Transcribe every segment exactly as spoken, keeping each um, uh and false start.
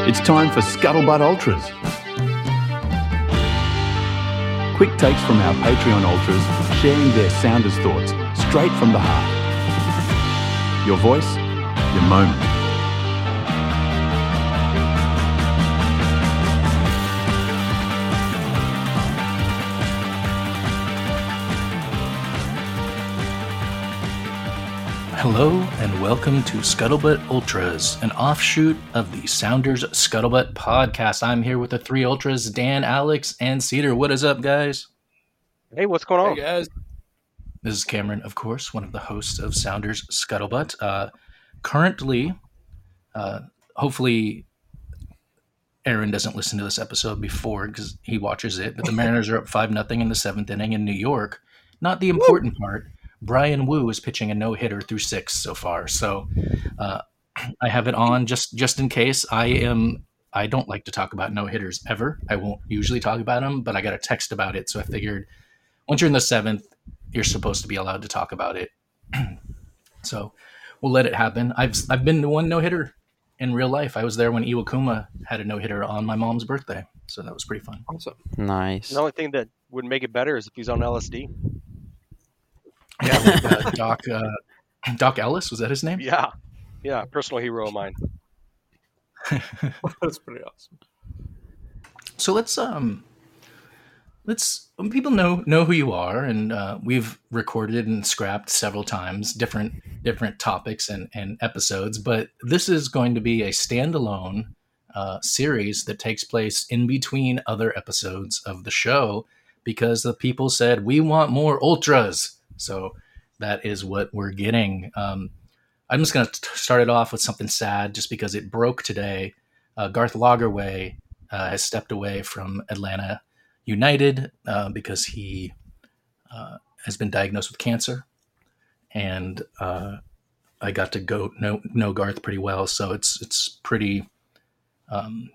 It's time for Scuttlebutt Ultras. Quick takes from our Patreon Ultras sharing their Sounders thoughts straight from the heart. Your voice, your moment. Hello and welcome to Scuttlebutt Ultras, an offshoot of the Sounders Scuttlebutt podcast. I'm here with the three Ultras, Dan, Alex, and Cedar. What is up, guys? Hey, what's going on? Hey, guys. This is Cameron, of course, one of the hosts of Sounders Scuttlebutt. Uh, currently, uh, hopefully Aaron doesn't listen to this episode before because he watches it, but the Mariners are up five nothing in the seventh inning in New York. Not the important Woo! part. Brian Wu is pitching a no-hitter through six so far, so uh, I have it on just, just in case. I am I don't like to talk about no-hitters ever. I won't usually talk about them, but I got a text about it, so I figured once you're in the seventh, you're supposed to be allowed to talk about it. So we'll let it happen. I've I've been to one no-hitter in real life. I was there when Iwakuma had a no-hitter on my mom's birthday, so that was pretty fun. Awesome. Nice. The only thing that would make it better is if he's on L S D. Yeah, like, uh, Doc uh, Doc Ellis, was that his name? Yeah, yeah, personal hero of mine. That's pretty awesome. So let's um, let's people know know who you are, and uh, we've recorded and scrapped several times different different topics and, and episodes, but this is going to be a standalone uh, series that takes place in between other episodes of the show because the people said we want more ultras. So that is what we're getting. Um, I'm just going to start it off with something sad just because it broke today. Uh, Garth Lagerwey uh, has stepped away from Atlanta United uh, because he uh, has been diagnosed with cancer. And uh, I got to go know, know Garth pretty well. So it's, it's pretty, um,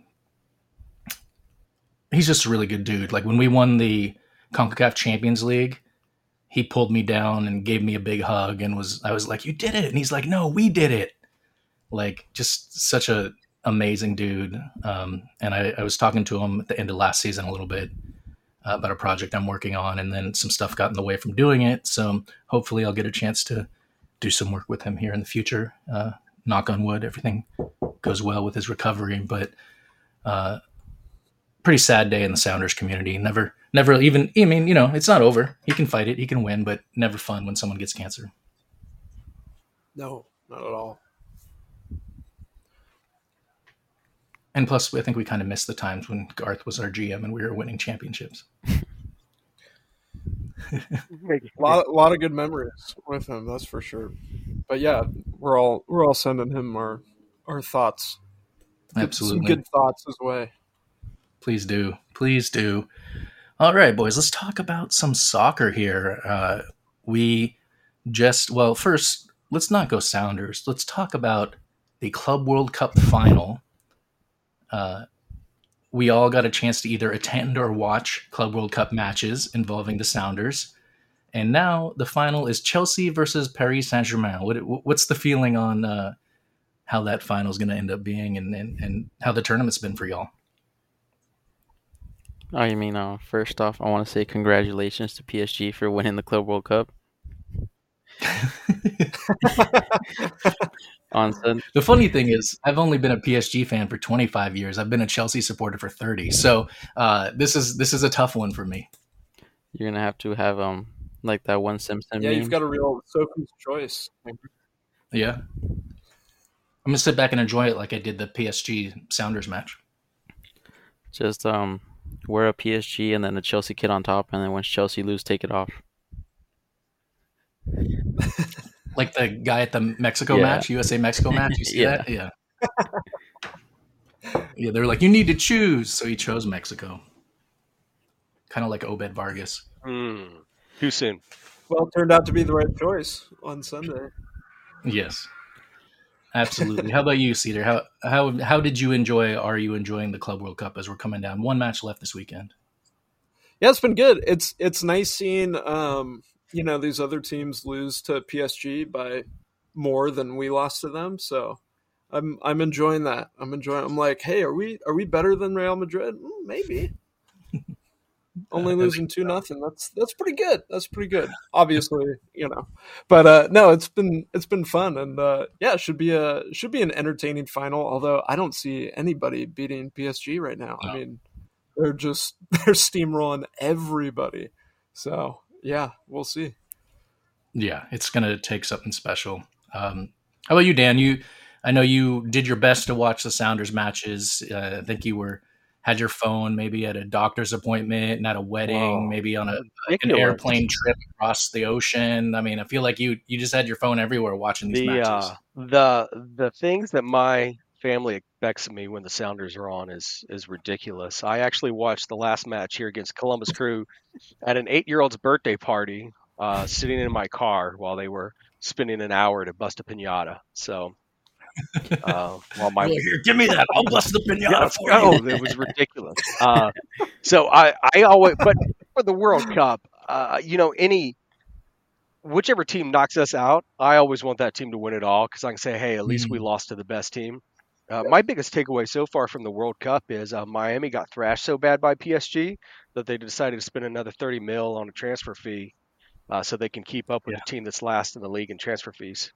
he's just a really good dude. Like when we won the CONCACAF Champions League, he pulled me down and gave me a big hug and was, I was like, you did it. And he's like, no, we did it. Like just such a amazing dude. Um, and I, I was talking to him at the end of last season a little bit uh, about a project I'm working on. And then some stuff got in the way from doing it. So hopefully I'll get a chance to do some work with him here in the future. Uh, knock on wood, everything goes well with his recovery, but uh, pretty sad day in the Sounders community. Never, never even, I mean, you know, it's not over. He can fight it. He can win, but never fun when someone gets cancer. No, not at all. And plus, I think we kind of missed the times when Garth was our G M and we were winning championships. a lot, a lot of good memories with him, that's for sure. But yeah, we're all we're all sending him our our thoughts. Absolutely, some good thoughts his way. Please do, please do. All right, boys, let's talk about some soccer here. Uh, we just, well, first, let's not go Sounders. Let's talk about the Club World Cup final. Uh, we all got a chance to either attend or watch Club World Cup matches involving the Sounders. And now the final is Chelsea versus Paris Saint-Germain. What, what's the feeling on uh, how that final is going to end up being and, and, and how the tournament's been for y'all? Oh, you mean, uh, first off, I want to say congratulations to P S G for winning the Club World Cup. On Sunday. The funny thing is, I've only been a P S G fan for twenty-five years. I've been a Chelsea supporter for thirty. So uh, this is this is a tough one for me. You're gonna have to have um like that one Simpson. Yeah, meme. you've got a real Sophie's choice. Yeah, I'm gonna sit back and enjoy it like I did the P S G Sounders match. Just um. wear a P S G and then a Chelsea kit on top, and then once Chelsea lose, take it off. Like the guy at the Mexico Yeah. match, U S A Mexico match. You see Yeah. that? Yeah. Yeah, they're like, you need to choose, so he chose Mexico. Kind of like Obed Vargas. Mm, too soon. Well, it turned out to be the right choice on Sunday. Yes, absolutely. How about you, Cedar? How how how did you enjoy? Are you enjoying the Club World Cup as we're coming down? One match left this weekend. Yeah, it's been good. It's it's nice seeing um, you know, these other teams lose to P S G by more than we lost to them. So I'm I'm enjoying that. I'm enjoying. I'm like, hey, are we are we better than Real Madrid? Mm, maybe. Only Uh, I losing think two so. nothing. That's that's pretty good. That's pretty good. Obviously, you know, but uh, no, it's been it's been fun, and uh, yeah, it should be a should be an entertaining final. Although I don't see anybody beating P S G right now. I No. mean, they're just they're steamrolling everybody. So yeah, we'll see. Yeah, it's going to take something special. Um, how about you, Dan? You, I know you did your best to watch the Sounders matches. Uh, I think you were had your phone maybe at a doctor's appointment and at a wedding, Whoa, maybe on a like an ridiculous. airplane trip across the ocean. I mean, I feel like you you just had your phone everywhere watching these The matches. uh, the the things that my family expects of me when the Sounders are on is is ridiculous. I actually watched the last match here against Columbus Crew at an eight-year-old's birthday party, uh, sitting in my car while they were spending an hour to bust a pinata. So, uh, while my You're like, "Here, give me that. I'll bust the pinata yeah, for oh, you." it was ridiculous. Uh, so I I always, but for the World Cup, uh, you know, any whichever team knocks us out, I always want that team to win it all because I can say, hey, at least we Mm. lost to the best team. Uh, my biggest takeaway so far from the World Cup is uh, Miami got thrashed so bad by P S G that they decided to spend another thirty mil on a transfer fee uh, so they can keep up with Yeah. the team that's last in the league in transfer fees.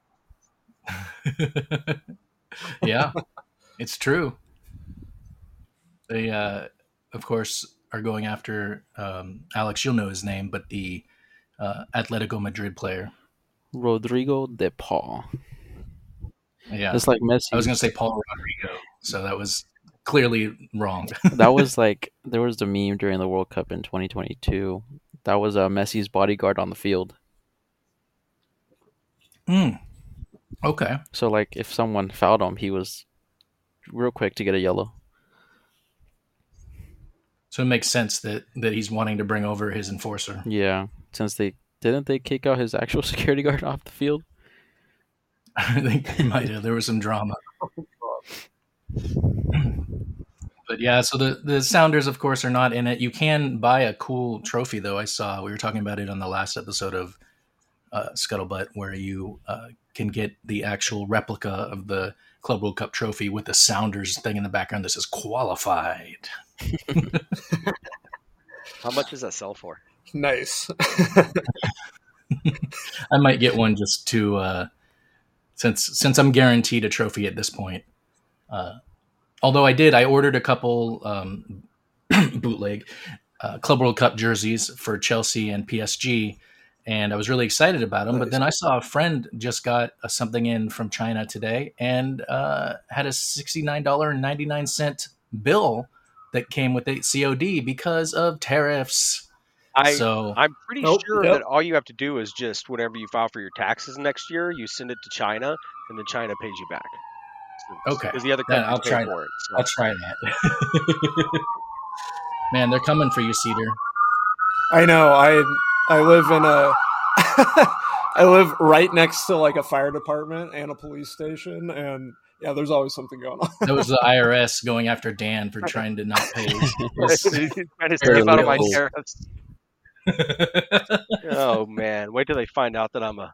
Yeah, it's true. They, uh, of course, are going after um, Alex. You'll know his name, but the uh, Atletico Madrid player. Rodrigo de Paul. Yeah, Just like Messi. I was going to say Paul Rodrigo, so that was clearly wrong. That was like there was the meme during the World Cup in twenty twenty-two. That was uh, Messi's bodyguard on the field. Mm. Okay. So like if someone fouled him, he was real quick to get a yellow. So it makes sense that, that he's wanting to bring over his enforcer. Yeah, since they didn't they kick out his actual security guard off the field. I think he might have. There was some drama. But yeah, so the, the Sounders, of course, are not in it. You can buy a cool trophy, though. I saw we were talking about it on the last episode of uh, Scuttlebutt, where you uh, can get the actual replica of the Club World Cup trophy with the Sounders thing in the background that says qualified. How much does that sell for? Nice. I might get one just to uh, since since I'm guaranteed a trophy at this point. Uh, although I did, I ordered a couple um, bootleg uh, Club World Cup jerseys for Chelsea and P S G, and I was really excited about them. But Nice. then I saw a friend just got uh, something in from China today and uh, had a sixty-nine dollars and ninety-nine cents bill that came with a C O D because of tariffs. I So I'm pretty Nope, sure yep. that all you have to do is just whenever you file for your taxes next year, you send it to China, and then China pays you back. So- Okay. because the other Then countries I'll pay try for it. So. I'll try that. Man, they're coming for you, Cedar. I know. I I live in a I live right next to like a fire department and a police station, and yeah, there's always something going on. That was the I R S going after Dan for trying to not pay. his- Trying to Very step out of my little. tariffs. Oh man, wait till they find out that I'm a.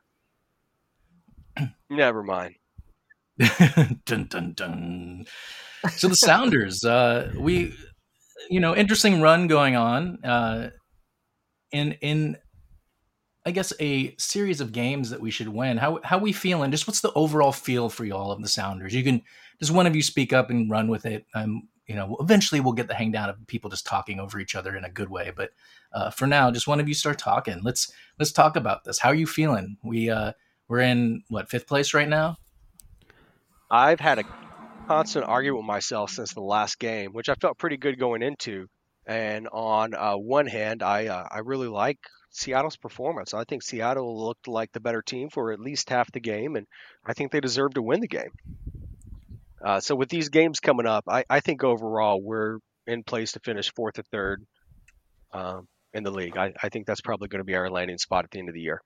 Never mind. dun dun dun. So the Sounders, uh, we, you know, interesting run going on uh, in in, I guess a series of games that we should win. How how we feeling? Just what's the overall feel for you all of the Sounders? You can just one of you speak up and run with it. Um, you know, eventually we'll get the hang down of people just talking over each other in a good way. But uh, for now, just one of you start talking. Let's let's talk about this. How are you feeling? We uh, we're in what fifth place right now. I've had a constant argument with myself since the last game, which I felt pretty good going into. And on uh, one hand, I uh, I really like Seattle's performance. I think Seattle looked like the better team for at least half the game, and I think they deserve to win the game. Uh, so with these games coming up, I, I think overall we're in place to finish fourth or third um, in the league. I, I think that's probably going to be our landing spot at the end of the year.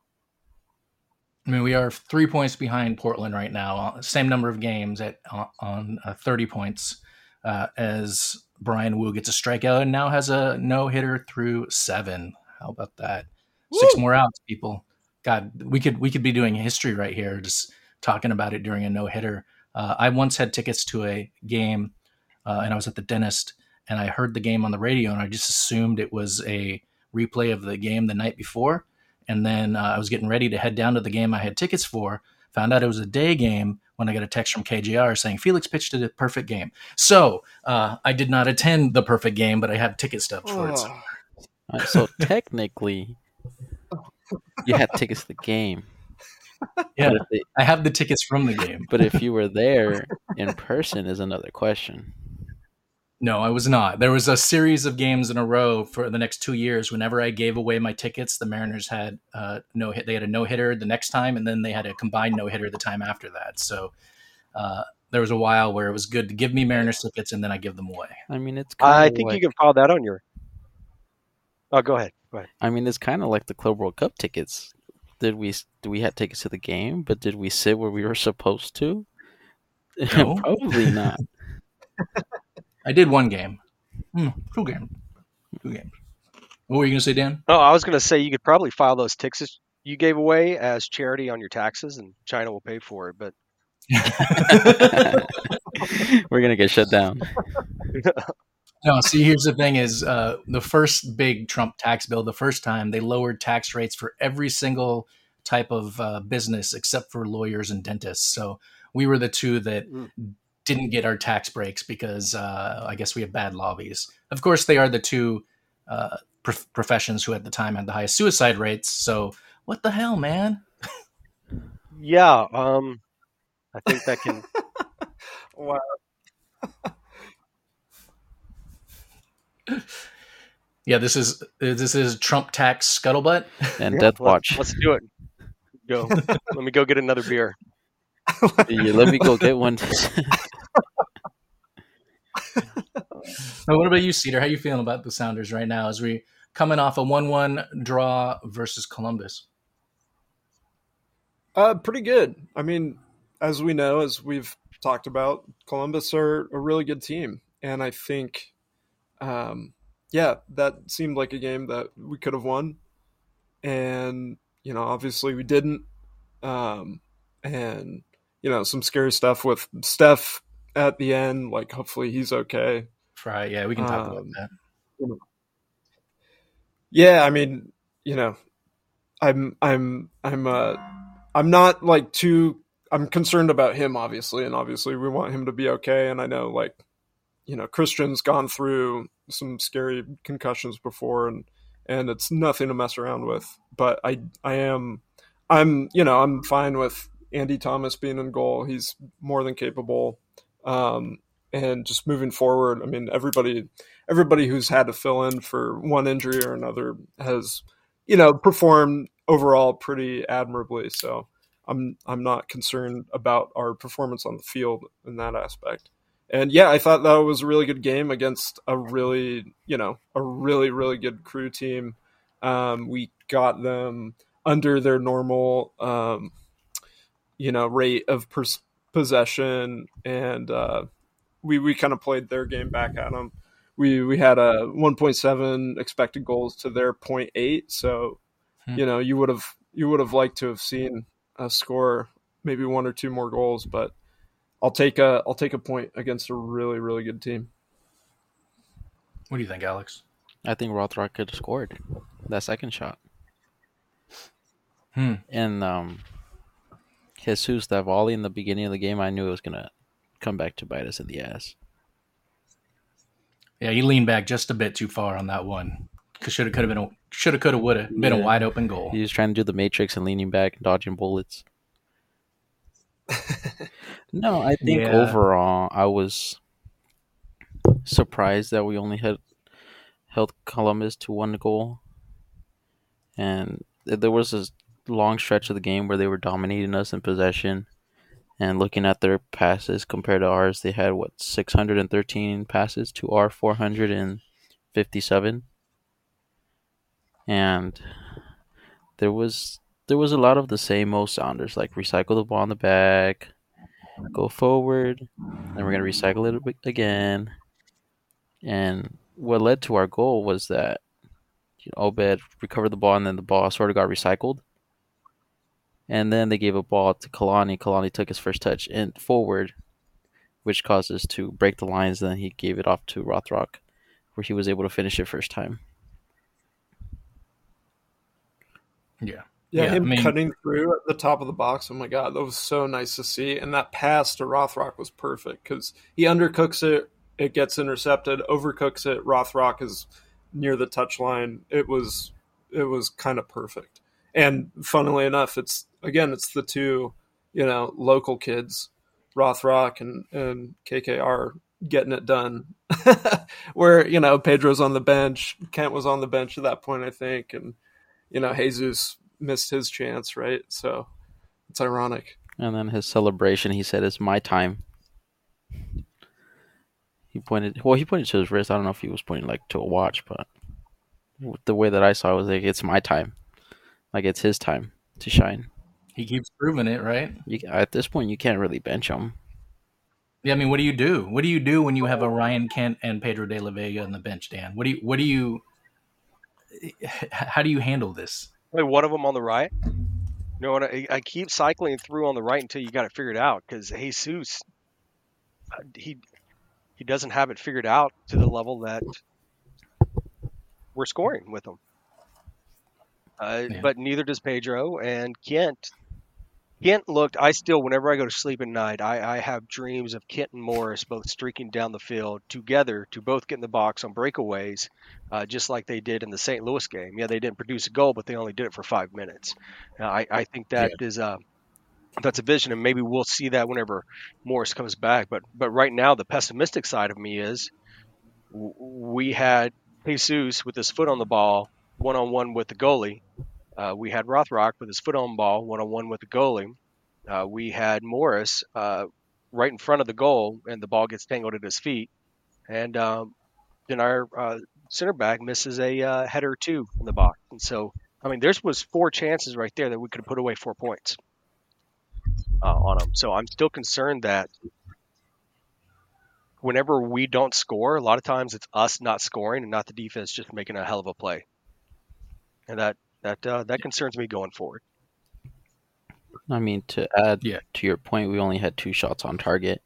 I mean, we are three points behind Portland right now. Same number of games at on uh, thirty points uh, as Brian Wu gets a strikeout and now has a no hitter through seven. How about that? Woo! Six more outs, people. God, we could we could be doing history right here, just talking about it during a no hitter. Uh, I once had tickets to a game, uh, and I was at the dentist, and I heard the game on the radio, and I just assumed it was a replay of the game the night before. And then uh, I was getting ready to head down to the game I had tickets for. Found out it was a day game when I got a text from K J R saying Felix pitched a perfect game. So uh, I did not attend the perfect game, but I have ticket stubs for it. So. Oh, Uh, so technically, you had tickets to the game. Yeah, But if, they, I have the tickets from the game. but if you were there in person is another question. No, I was not. There was a series of games in a row for the next two years. Whenever I gave away my tickets, the Mariners had uh, no hit. They had a no hitter the next time, and then they had a combined no hitter the time after that. So uh, there was a while where it was good to give me Mariners tickets, and then I give them away. I mean, it's kind I of think like, you can file that on your. Oh, go ahead. Go ahead. I mean, it's kind of like the Club World Cup tickets. Did we do we had tickets to the game, but did we sit where we were supposed to? No. Probably not. I did one game. Hmm, two games. Two games. What were you going to say, Dan? Oh, I was going to say you could probably file those tickets you gave away as charity on your taxes, and China will pay for it. But We're gonna get shut down. No, see, here's the thing is uh, the first big Trump tax bill, the first time they lowered tax rates for every single type of uh, business except for lawyers and dentists. So we were the two that Mm. didn't get our tax breaks because uh, I guess we have bad lobbies. Of course, they are the two uh, prof- professions who at the time had the highest suicide rates. So what the hell, man? yeah, um, I think that can. wow. Yeah, this is this is Trump tax scuttlebutt. And Yeah, Death let's- Watch. Let's do it. Go. Let me go get another beer. Yeah, let me go get one. Now, what about you, Cedar? How you feeling about the Sounders right now as we coming off a one one draw versus Columbus? Uh, pretty good. I mean, as we know, as we've talked about, Columbus are a really good team, and I think, um, yeah, that seemed like a game that we could have won, and you know, obviously we didn't, um, and you know, some scary stuff with Steph at the end. Like, hopefully he's okay. Fry, yeah, we can talk about Um, that. Yeah, I mean, you know, I'm I'm I'm uh I'm not like too I'm concerned about him obviously, and obviously we want him to be okay, and I know like you know, Christian's gone through some scary concussions before, and and it's nothing to mess around with, but I I am I'm you know, I'm fine with Andy Thomas being in goal. He's more than capable. Um and just moving forward, I mean, everybody everybody who's had to fill in for one injury or another has, you know, performed overall pretty admirably. So I'm I'm not concerned about our performance on the field in that aspect. And yeah, I thought that was a really good game against a really, you know, a really, really good Crew team. Um, we got them under their normal, um, you know, rate of pers- possession, and uh, we we kind of played their game back at them. We we had a one point seven expected goals to their point eight, so Hmm. you know, you would have you would have liked to have seen us score maybe one or two more goals, but I'll take a I'll take a point against a really, really good team. What do you think, Alex? I think Rothrock could have scored that second shot. Hmm. And um, Jesus, that volley in the beginning of the game, I knew it was gonna come back to bite us in the ass. Yeah, he leaned back just a bit too far on that one. Should have, could have been a should have, could have, would have been a Yeah. wide open goal. He was trying to do the Matrix and leaning back and dodging bullets. No, I think Yeah. overall I was surprised that we only had held Columbus to one goal, and th- there was this long stretch of the game where they were dominating us in possession. And looking at their passes compared to ours, they had what six hundred thirteen passes to our four hundred fifty-seven, and there was there was a lot of the same old Sounders, like recycle the ball in the back, go forward, then we're gonna recycle it a- again. And what led to our goal was that you know, Obed recovered the ball, and then the ball sort of got recycled. And then they gave a ball to Kalani. Kalani took his first touch in forward, which caused us to break the lines. Then he gave it off to Rothrock, where he was able to finish it first time. Yeah. Yeah, Yeah, him I mean- cutting through at the top of the box. Oh my god, that was so nice to see. And that pass to Rothrock was perfect because he undercooks it, it gets intercepted, overcooks it. Rothrock is near the touchline. It was it was kind of perfect. And funnily enough, it's again, it's the two, you know, local kids, Rothrock and and K K R, getting it done. Where, you know, Pedro's on the bench, Kent was on the bench at that point, I think, and you know, Jesus missed his chance, right? So it's ironic. And then his celebration, he said, "It's my time." He pointed, well, he pointed to his wrist. I don't know if he was pointing like to a watch, but the way that I saw it was like, "It's my time." Like it's his time to shine. He keeps proving it, right? You, at this point, you can't really bench him. Yeah, I mean, what do you do? What do you do when you have a Ryan Kent and Pedro de la Vega on the bench, Dan? What do you, what do you, how do you handle this? Play one of them on the right. You know what? I, I keep cycling through on the right until you got it figured out because Jesus, uh, he he doesn't have it figured out to the level that we're scoring with him. Uh, Yeah. But neither does Pedro and Kent. Kent looked. I still, whenever I go to sleep at night, I, I have dreams of Kent and Morris both streaking down the field together to both get in the box on breakaways, uh, just like they did in the Saint Louis game. Yeah, they didn't produce a goal, but they only did it for five minutes. Uh, I, I think that is uh, that's a vision, and maybe we'll see that whenever Morris comes back. But but right now, the pessimistic side of me is w- we had Jesus with his foot on the ball, one on one with the goalie. Uh, we had Rothrock with his foot on the ball, one on one with the goalie. Uh, we had Morris uh, right in front of the goal, and the ball gets tangled at his feet. And um, then our uh, center back misses a uh, header or two in the box. And so, I mean, there's was four chances right there that we could have put away four points uh, on them. So I'm still concerned that whenever we don't score, a lot of times it's us not scoring and not the defense just making a hell of a play. And that that uh, that concerns me going forward. I mean, to add Yeah. to your point, we only had two shots on target.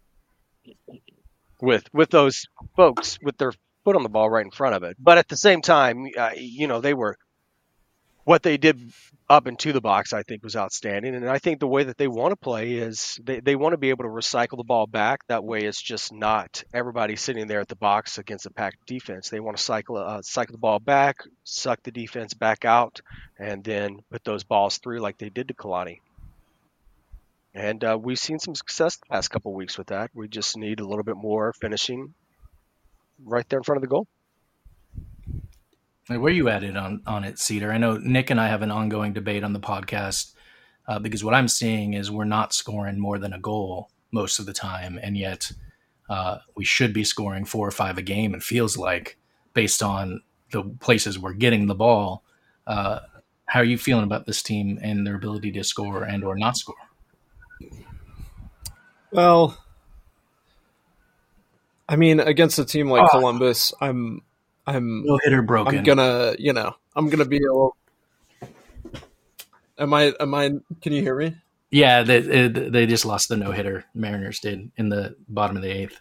with with those folks with their foot on the ball right in front of it. But at the same time, uh, you know, they were what they did up into the box, I think, was outstanding. And I think the way that they want to play is they, they want to be able to recycle the ball back. That way, it's just not everybody sitting there at the box against a packed defense. They want to cycle uh, cycle the ball back, suck the defense back out, and then put those balls through like they did to Kalani. And uh, we've seen some success the past couple of weeks with that. We just need a little bit more finishing right there in front of the goal. Where are you at it on, on it, Cedar? I know Nick and I have an ongoing debate on the podcast uh, because what I'm seeing is we're not scoring more than a goal most of the time, and yet uh, we should be scoring four or five a game, it feels like, based on the places we're getting the ball. Uh, how are you feeling about this team and their ability to score and or not score? Well, I mean, against a team like Oh. Columbus, I'm, I'm, No hitter broken. I'm gonna, you know, I'm gonna be a little. Am I? Am I? Can you hear me? Yeah, they, they just lost the no hitter. Mariners did in the bottom of the eighth.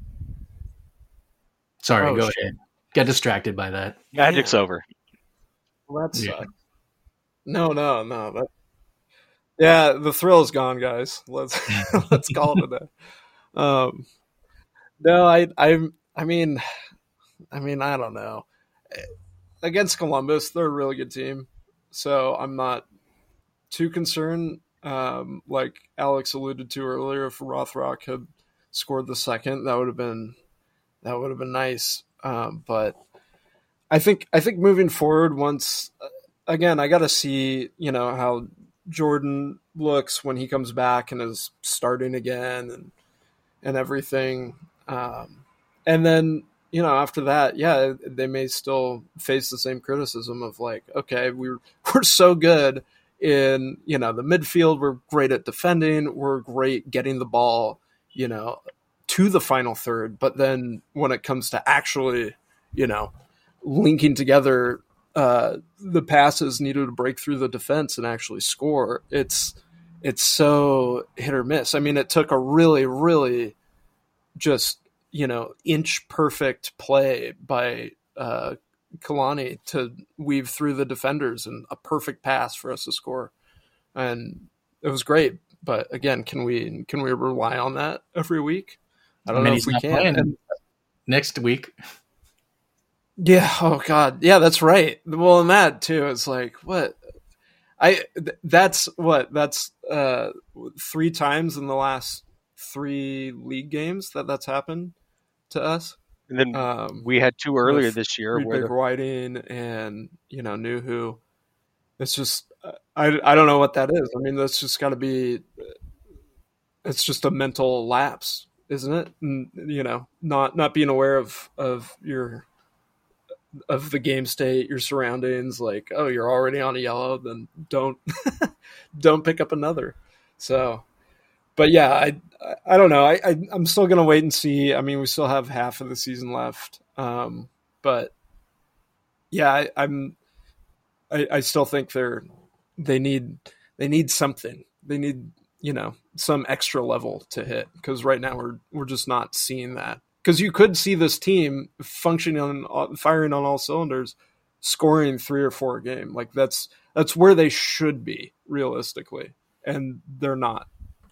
Sorry, Oh, go shit. ahead. Got distracted by that. Magic's over. Well, that Yeah. sucks. No, no, no. That, yeah, the thrill is gone, guys. Let's let's call it a day. Um, no, I, I, I mean, I mean, I don't know. Against Columbus, they're a really good team, so I'm not too concerned. Um, like Alex alluded to earlier, if Rothrock had scored the second, that would have been that would have been nice. Um, but I think I think moving forward, once again, I got to see you know how Jordan looks when he comes back and is starting again and and everything. Um, and then you know after that, yeah, they may still face the same criticism of like, okay, we're we're so good in you know the midfield, we're great at defending, we're great getting the ball, you know, to the final third, but then when it comes to actually, you know, linking together uh, the passes needed to break through the defense and actually score, it's it's so hit or miss. I mean, it took a really, really just, you know, inch perfect play by uh, Kalani to weave through the defenders and a perfect pass for us to score. And it was great. But again, can we can we rely on that every week? I don't I mean, know he's if we not can. playing And, next week. yeah. Oh God. Yeah, that's right. Well, and that too is like what I. Th- that's what that's uh, three times in the last three league games that that's happened to us. And then Um, we had two earlier with this year Reed where Baker the, Whiting and you know Nuhu. It's just I I don't know what that is. I mean, that's just got to be. It's just a mental lapse, isn't it? And, you know, not not being aware of of your of the game state, your surroundings. Like, oh, you're already on a yellow, then don't don't pick up another. So, but yeah, I I don't know. I, I I'm still gonna wait and see. I mean, we still have half of the season left, um, but yeah, I, I'm I, I still think they're they need they need something. They need you know some extra level to hit because right now we're we're just not seeing that. Because you could see this team functioning on firing on all cylinders, scoring three or four a game. Like that's that's where they should be realistically, and they're not.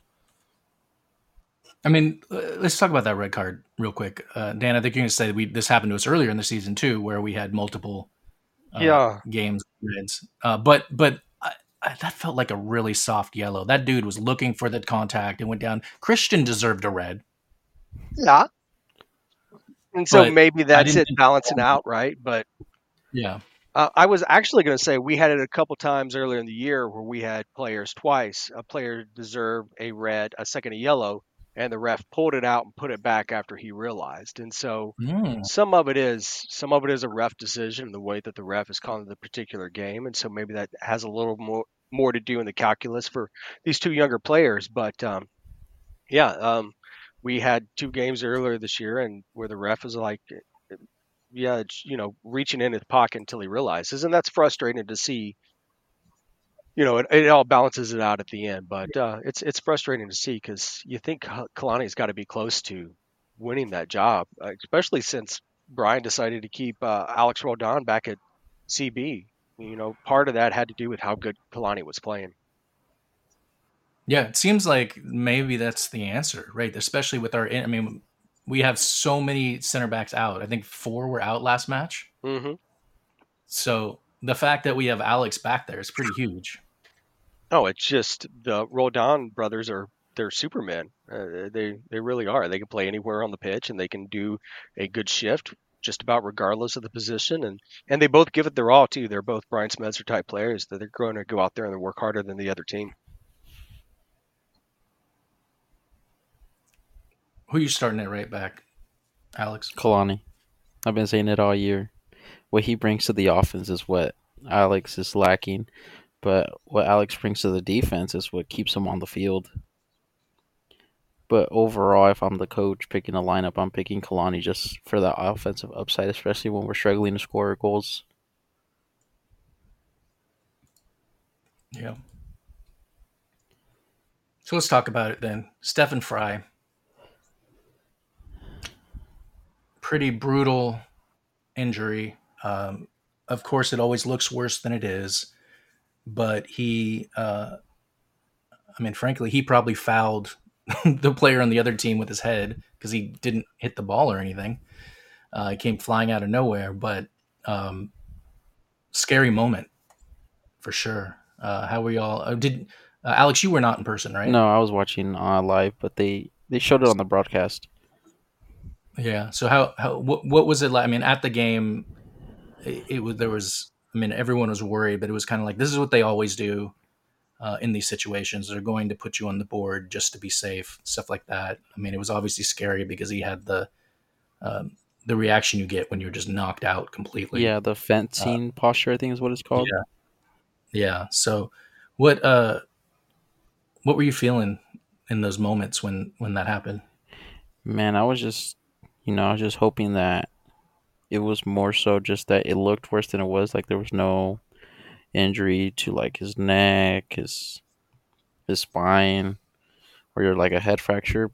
I mean, uh, let's talk about that red card real quick. Uh, Dan, I think you're going to say we this happened to us earlier in the season too, where we had multiple uh, Yeah. games reds. Uh, but but I, I, that felt like a really soft yellow. That dude was looking for the contact and went down. Christian deserved a red. Yeah. And so But maybe I that's didn't it think- balancing out, right? But Yeah. uh, I was actually going to say we had it a couple times earlier in the year where we had players twice. A player deserved a red, a second a yellow, and the ref pulled it out and put it back after he realized. And so Mm. some of it is some of it is a ref decision, the way that the ref is calling the particular game, and so maybe that has a little more more to do in the calculus for these two younger players. But um, yeah, um, we had two games earlier this year, and where the ref is like, yeah, it's, you know, reaching in his pocket until he realizes, and that's frustrating to see. You know, it, it all balances it out at the end, but uh, it's it's frustrating to see because you think Ka- Kalani's got to be close to winning that job, uh, especially since Brian decided to keep uh, Alex Rodon back at C B. You know, part of that had to do with how good Kalani was playing. Yeah, it seems like maybe that's the answer, right? Especially with our, I mean, we have so many center backs out. I think four were out last match. Mm-hmm. So the fact that we have Alex back there is pretty huge. Oh, it's just the Rodon brothers are they're supermen. Uh, they they really are. They can play anywhere on the pitch, and they can do a good shift just about regardless of the position. And and they both give it their all too. They're both Brian Spencer type players that they're going to go out there and work harder than the other team. Who are you starting at right back, Alex? Kalani. I've been saying it all year. What he brings to the offense is what Alex is lacking, but what Alex brings to the defense is what keeps him on the field. But overall, if I'm the coach picking a lineup, I'm picking Kalani just for that offensive upside, especially when we're struggling to score goals. Yeah. So let's talk about it then. Stefan Fry. Pretty brutal injury. Um, of course, it always looks worse than it is. But he, uh, I mean, frankly, he probably fouled the player on the other team with his head because he didn't hit the ball or anything. Uh, he came flying out of nowhere, but um, scary moment for sure. Uh, how were y'all? Uh, did uh, Alex? You were not in person, right? No, I was watching uh, live, but they, they showed it on the broadcast. Yeah. So how how what, what was it like? I mean, at the game, it, it was there was. I mean, everyone was worried, but it was kind of like this is what they always do uh, in these situations. They're going to put you on the board just to be safe, stuff like that. I mean, it was obviously scary because he had the um, the reaction you get when you're just knocked out completely. Yeah, the fencing uh, posture, I think is what it's called. Yeah. Yeah. So, what uh, what were you feeling in those moments when when that happened? Man, I was just. You know, I was just hoping that it was more so just that it looked worse than it was. Like there was no injury to like his neck, his his spine, or like a head fracture. But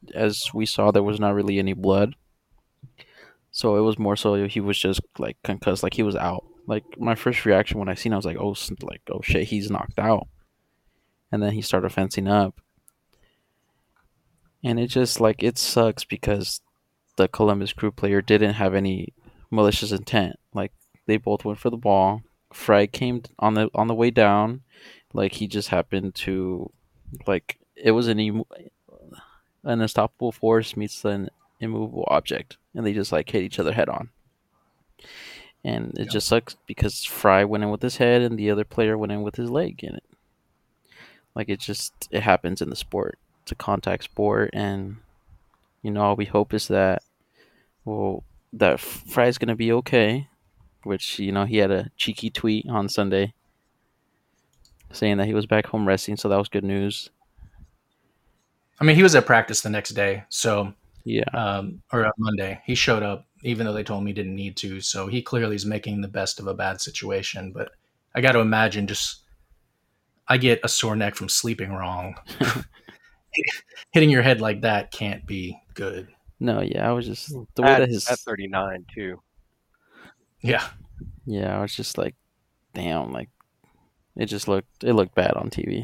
as we saw, there was not really any blood. So it was more so he was just like concussed, like he was out. Like my first reaction when I seen, it, I was like, oh, like oh shit, he's knocked out. And then he started fencing up, and it just like it sucks because the Columbus Crew player didn't have any malicious intent. Like they both went for the ball. Fry came on the on the way down, like he just happened to, like it was an emo- an unstoppable force meets an immovable object, and they just like hit each other head on. And it Yeah. just sucks because Fry went in with his head and the other player went in with his leg in it. Like it just it happens in the sport. It's a contact sport, and you know all we hope is that well that Fry's gonna be okay. Which you know he had a cheeky tweet on Sunday saying that he was back home resting, so that was good news. I mean, he was at practice the next day, so Yeah, um, or uh, Monday. He showed up, even though they told him he didn't need to. So he clearly is making the best of a bad situation. But I got to imagine, just I get a sore neck from sleeping wrong. Hitting your head like that can't be good. no, yeah, I was just the way At, that his at thirty-nine too. Yeah, yeah, I was just like, damn, like it just looked it looked bad on T V.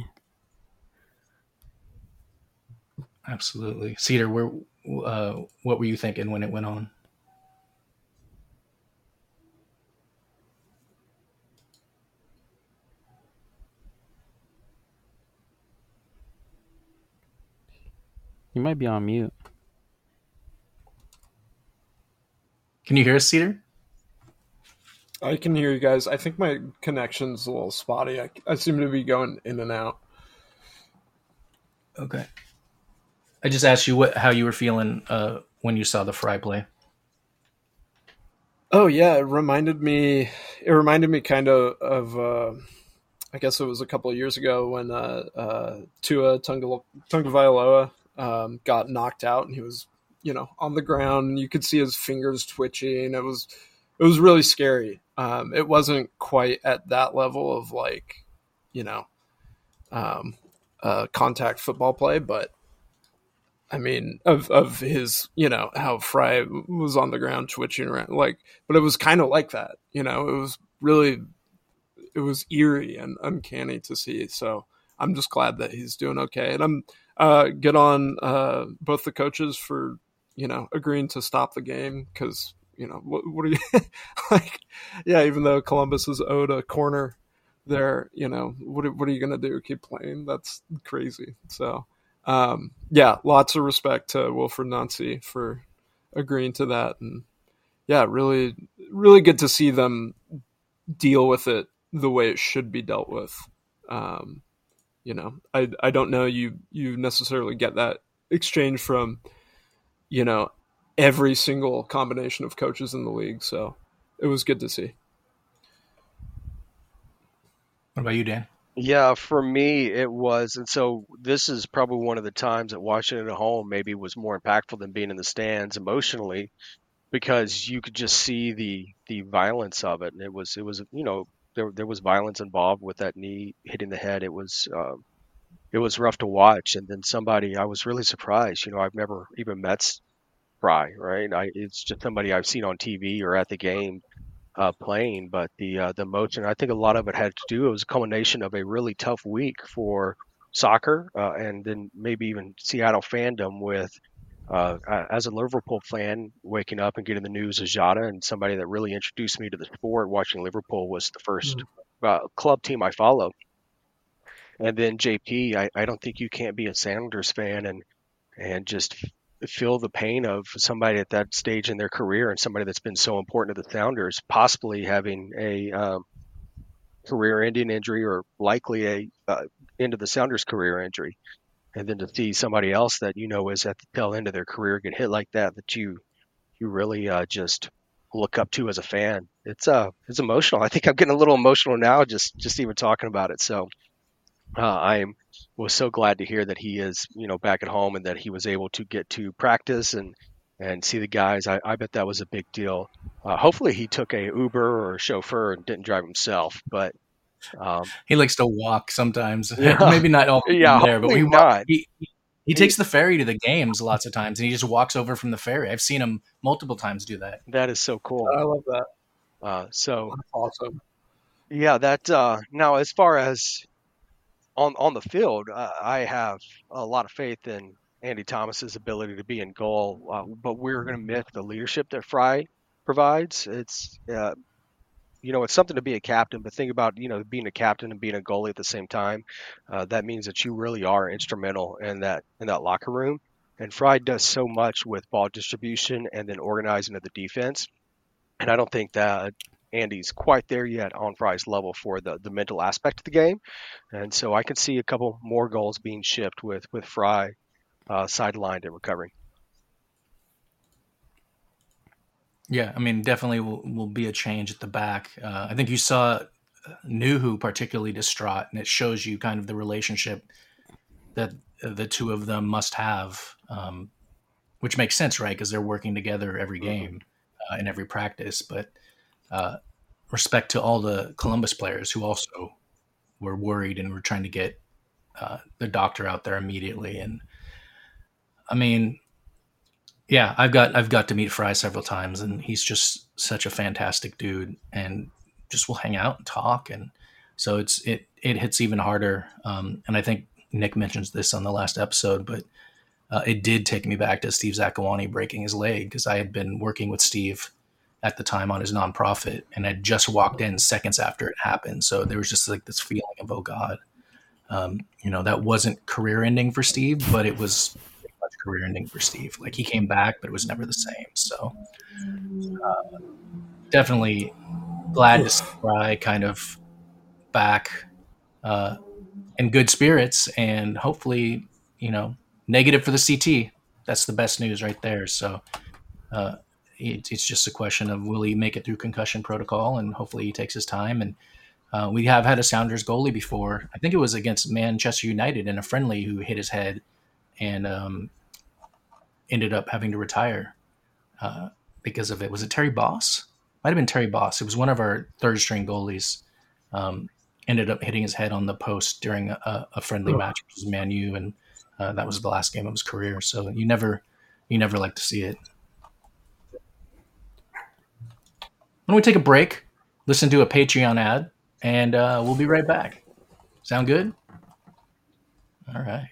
absolutely. Cedar, where, uh, what were you thinking when it went on? You might be on mute. Can you hear us, Cedar? I can hear you guys. I think my connection's a little spotty. I, I seem to be going in and out. Okay. I just asked you what how you were feeling uh, when you saw the Fry play. Oh yeah, it reminded me. It reminded me kind of of. Uh, I guess it was a couple of years ago when uh, uh, Tua Tunga Tagovailoa um, got knocked out, and he was, you know, on the ground, and you could see his fingers twitching. It was, it was really scary. Um, it wasn't quite at that level of like, you know, um, uh, contact football play, but I mean, of of his, you know, how Fry was on the ground twitching around, like, but it was kind of like that, you know, it was really, it was eerie and uncanny to see. So I'm just glad that he's doing okay, and I'm uh, good on uh, both the coaches for, you know, agreeing to stop the game because, you know, what, what are you like? Yeah, even though Columbus is owed a corner there, you know, what what are you gonna do? Keep playing? That's crazy. So. Um, yeah, lots of respect to Wilfred Nancy for agreeing to that. And yeah, really, really good to see them deal with it the way it should be dealt with. Um, you know, I, I don't know you, you necessarily get that exchange from, you know, every single combination of coaches in the league. So it was good to see. What about you, Dan? Yeah, for me it was, and so this is probably one of the times that watching it at home maybe was more impactful than being in the stands emotionally, because you could just see the the violence of it, and it was it was you know there there was violence involved with that knee hitting the head. It was um, it was rough to watch, and then somebody I was really surprised. You know, I've never even met Fry, right? I it's just somebody I've seen on T V or at the game uh, playing, but the uh, the emotion. I think a lot of it had to do. It was a culmination of a really tough week for soccer, uh, and then maybe even Seattle fandom. With uh, as a Liverpool fan, waking up and getting the news of Jota, and somebody that really introduced me to the sport. Watching Liverpool was the first uh, club team I followed, and then J P. I, I don't think you can't be a Sounders fan and and just feel the pain of somebody at that stage in their career and somebody that's been so important to the Sounders possibly having a um, career-ending injury or likely a uh, end of the Sounders career injury, and then to see somebody else that you know is at the tail end of their career get hit like that, that you you really uh, just look up to as a fan. It's uh it's emotional. I think I'm getting a little emotional now just just even talking about it. So uh, I am was so glad to hear that he is, you know, back at home and that he was able to get to practice and and see the guys. I, I bet that was a big deal. Uh, hopefully he took a Uber or a chauffeur and didn't drive himself, but um, He likes to walk sometimes. Yeah. Maybe not all Yeah, there, but he, hopefully not. he He takes the ferry to the games lots of times, and he just walks over from the ferry. I've seen him multiple times do that. That is so cool. I love that. Uh, so That's awesome. yeah, that uh, now as far as on on the field, uh, I have a lot of faith in Andy Thomas's ability to be in goal, uh, but we're going to miss the leadership that Fry provides. It's uh, you know, it's something to be a captain, but think about, you know, being a captain and being a goalie at the same time. Uh, that means that you really are instrumental in that in that locker room. And Fry does so much with ball distribution and then organizing of the defense. And I don't think that Andy's quite there yet on Fry's level for the, the mental aspect of the game. And so I can see a couple more goals being shipped with, with Fry uh, sidelined and recovering. Yeah, I mean, definitely will, will be a change at the back. Uh, I think you saw Nuhu particularly distraught, and it shows you kind of the relationship that the two of them must have, um, which makes sense, right? Because they're working together every game uh, and every practice. But uh, respect to all the Columbus players who also were worried and were trying to get uh, the doctor out there immediately. And I mean, yeah, I've got I've got to meet Fry several times, and he's just such a fantastic dude, and just will hang out and talk, and so it's it it hits even harder. Um, and I think Nick mentions this on the last episode, but uh, it did take me back to Steve Zakawani breaking his leg, because I had been working with Steve at the time on his nonprofit, and I'd just walked in seconds after it happened. So there was just like this feeling of, oh God, um, you know, that wasn't career ending for Steve, but it was much career ending for Steve. Like, he came back, but it was never the same. So uh, definitely glad to see Fry kind of back uh, in good spirits, and hopefully, you know, negative for the C T. That's the best news right there. So uh, it, it's just a question of, will he make it through concussion protocol, and hopefully he takes his time. And uh, we have had a Sounders goalie before. I think it was against Manchester United in a friendly, who hit his head and um, ended up having to retire uh, because of it. Was it Terry Boss? Might have been Terry Boss. It was one of our third string goalies. Um, ended up hitting his head on the post during a, a friendly oh. match, which was Man U, and uh, that was the last game of his career. So you never, you never like to see it. Why don't we take a break, listen to a Patreon ad, and uh, we'll be right back. Sound good? All right.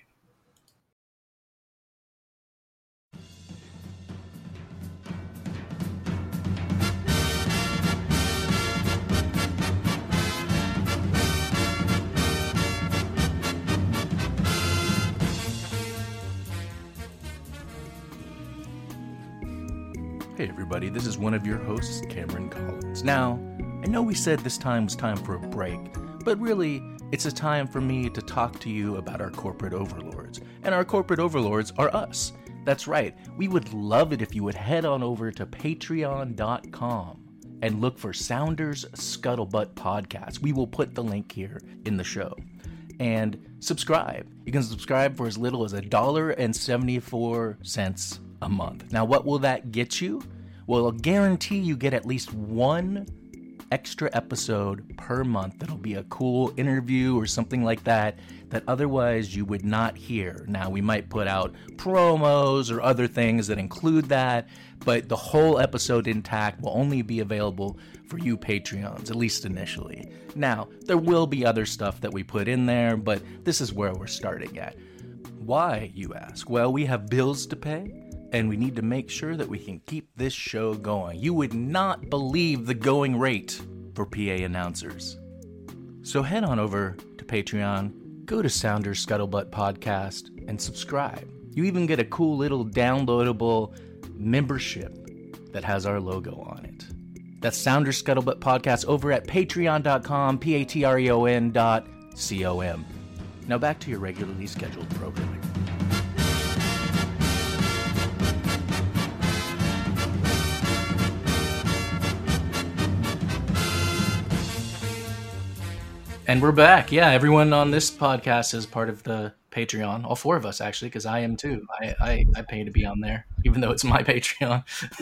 Hey everybody, this is one of your hosts, Cameron Collins. Now, I know we said this time was time for a break, but really, it's a time for me to talk to you about our corporate overlords. And our corporate overlords are us. That's right, we would love it if you would head on over to patreon dot com and look for Sounders Scuttlebutt Podcast. We will put the link here in the show. And subscribe. You can subscribe for as little as one dollar and seventy-four cents a month. Now, what will that get you? Well, I'll guarantee you get at least one extra episode per month that'll be a cool interview or something like that that otherwise you would not hear. Now, we might put out promos or other things that include that, but the whole episode intact will only be available for you Patreons, at least initially. Now, there will be other stuff that we put in there, but this is where we're starting at. Why, you ask? Well, we have bills to pay, and we need to make sure that we can keep this show going. You would not believe the going rate for P A announcers. So head on over to Patreon, go to Sounders Scuttlebutt Podcast, and subscribe. You even get a cool little downloadable membership that has our logo on it. That's Sounders Scuttlebutt Podcast over at patreon dot com, P A T R E O N dot C O M. Now back to your regularly scheduled programming. And we're back. Yeah, everyone on this podcast is part of the Patreon. All four of us, actually, because I am too. I, I, I pay to be on there, even though it's my Patreon.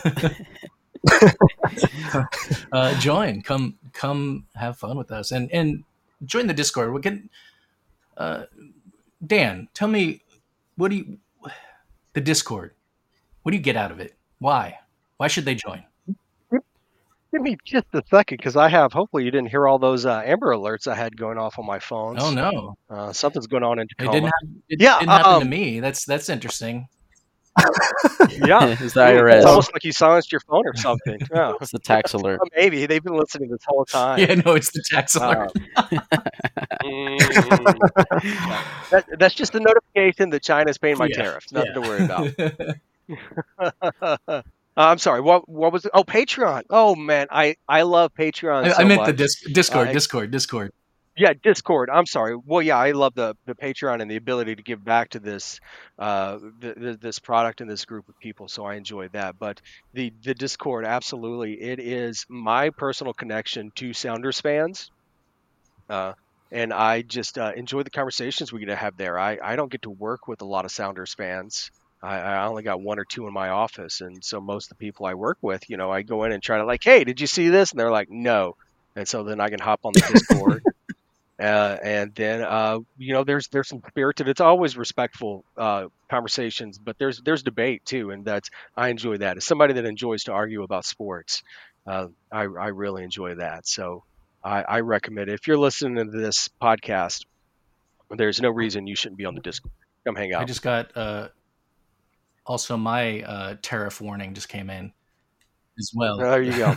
uh, join. Come come have fun with us. And and join the Discord. We can, uh, Dan, tell me, what do you the Discord? What do you get out of it? Why? Why should they join? Give me just a second, because I have. Hopefully, you didn't hear all those uh, Amber alerts I had going off on my phones. Oh no, uh, something's going on in it Tacoma. didn't. Happen, it Yeah, didn't happen to um, me. That's that's interesting. Yeah, It's the I R S. it's almost like you silenced your phone or something. Yeah, It's the tax alert. maybe they've been listening this whole time. Yeah, no, it's the tax alert. Um, mm, yeah. that, that's just a notification that China's paying my Yeah, tariffs. Nothing yeah. to worry about. uh, I'm sorry. What what was it? Oh, Patreon. Oh man, I I love Patreon I, so I meant much. the dis- Discord, Uh, Discord, Discord. Yeah, Discord. I'm sorry. Well, yeah, I love the the Patreon and the ability to give back to this uh th- th- this product and this group of people. So I enjoy that. But the the Discord, absolutely, it is my personal connection to Sounders fans. Uh, and I just uh, enjoy the conversations we get to have there. I, I don't get to work with a lot of Sounders fans. I, I only got one or two in my office, and so most of the people I work with, you know, I go in and try to like, hey, did you see this? And they're like, no. And so then I can hop on the Discord. Uh, and then uh, you know, there's there's some spirited. It's always respectful uh, conversations, but there's there's debate too, and that's I enjoy that. As somebody that enjoys to argue about sports, uh, I I really enjoy that. So I, I recommend it. If you're listening to this podcast, there's no reason you shouldn't be on the Discord. Come hang I out. just got uh, also my uh, tariff warning just came in as well. There you go.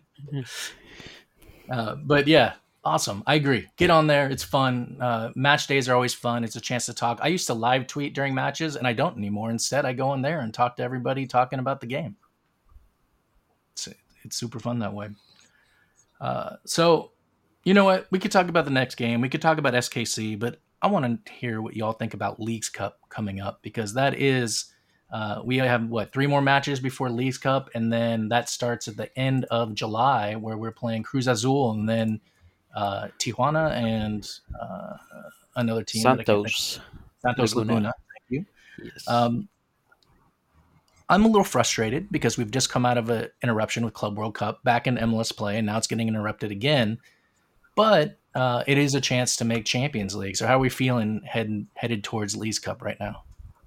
uh, but yeah, awesome. I agree. Get on there. It's fun. Uh, match days are always fun. It's a chance to talk. I used to live tweet during matches, and I don't anymore. Instead, I go in there and talk to everybody talking about the game. It's, it's super fun that way. Uh, so, you know what? We could talk about the next game. We could talk about S K C, but I want to hear what y'all think about Leagues Cup coming up, because that is, uh, we have, what, three more matches before Leagues Cup, and then that starts at the end of July, where we're playing Cruz Azul, and then uh, Tijuana and uh, another team. that I can't think of. Santos. Santos Laguna. Laguna. Thank you. Yes. Um, I'm a little frustrated because we've just come out of an interruption with Club World Cup back in M L S play, and now it's getting interrupted again. But uh, it is a chance to make Champions League. So how are we feeling heading headed towards Leagues Cup right now?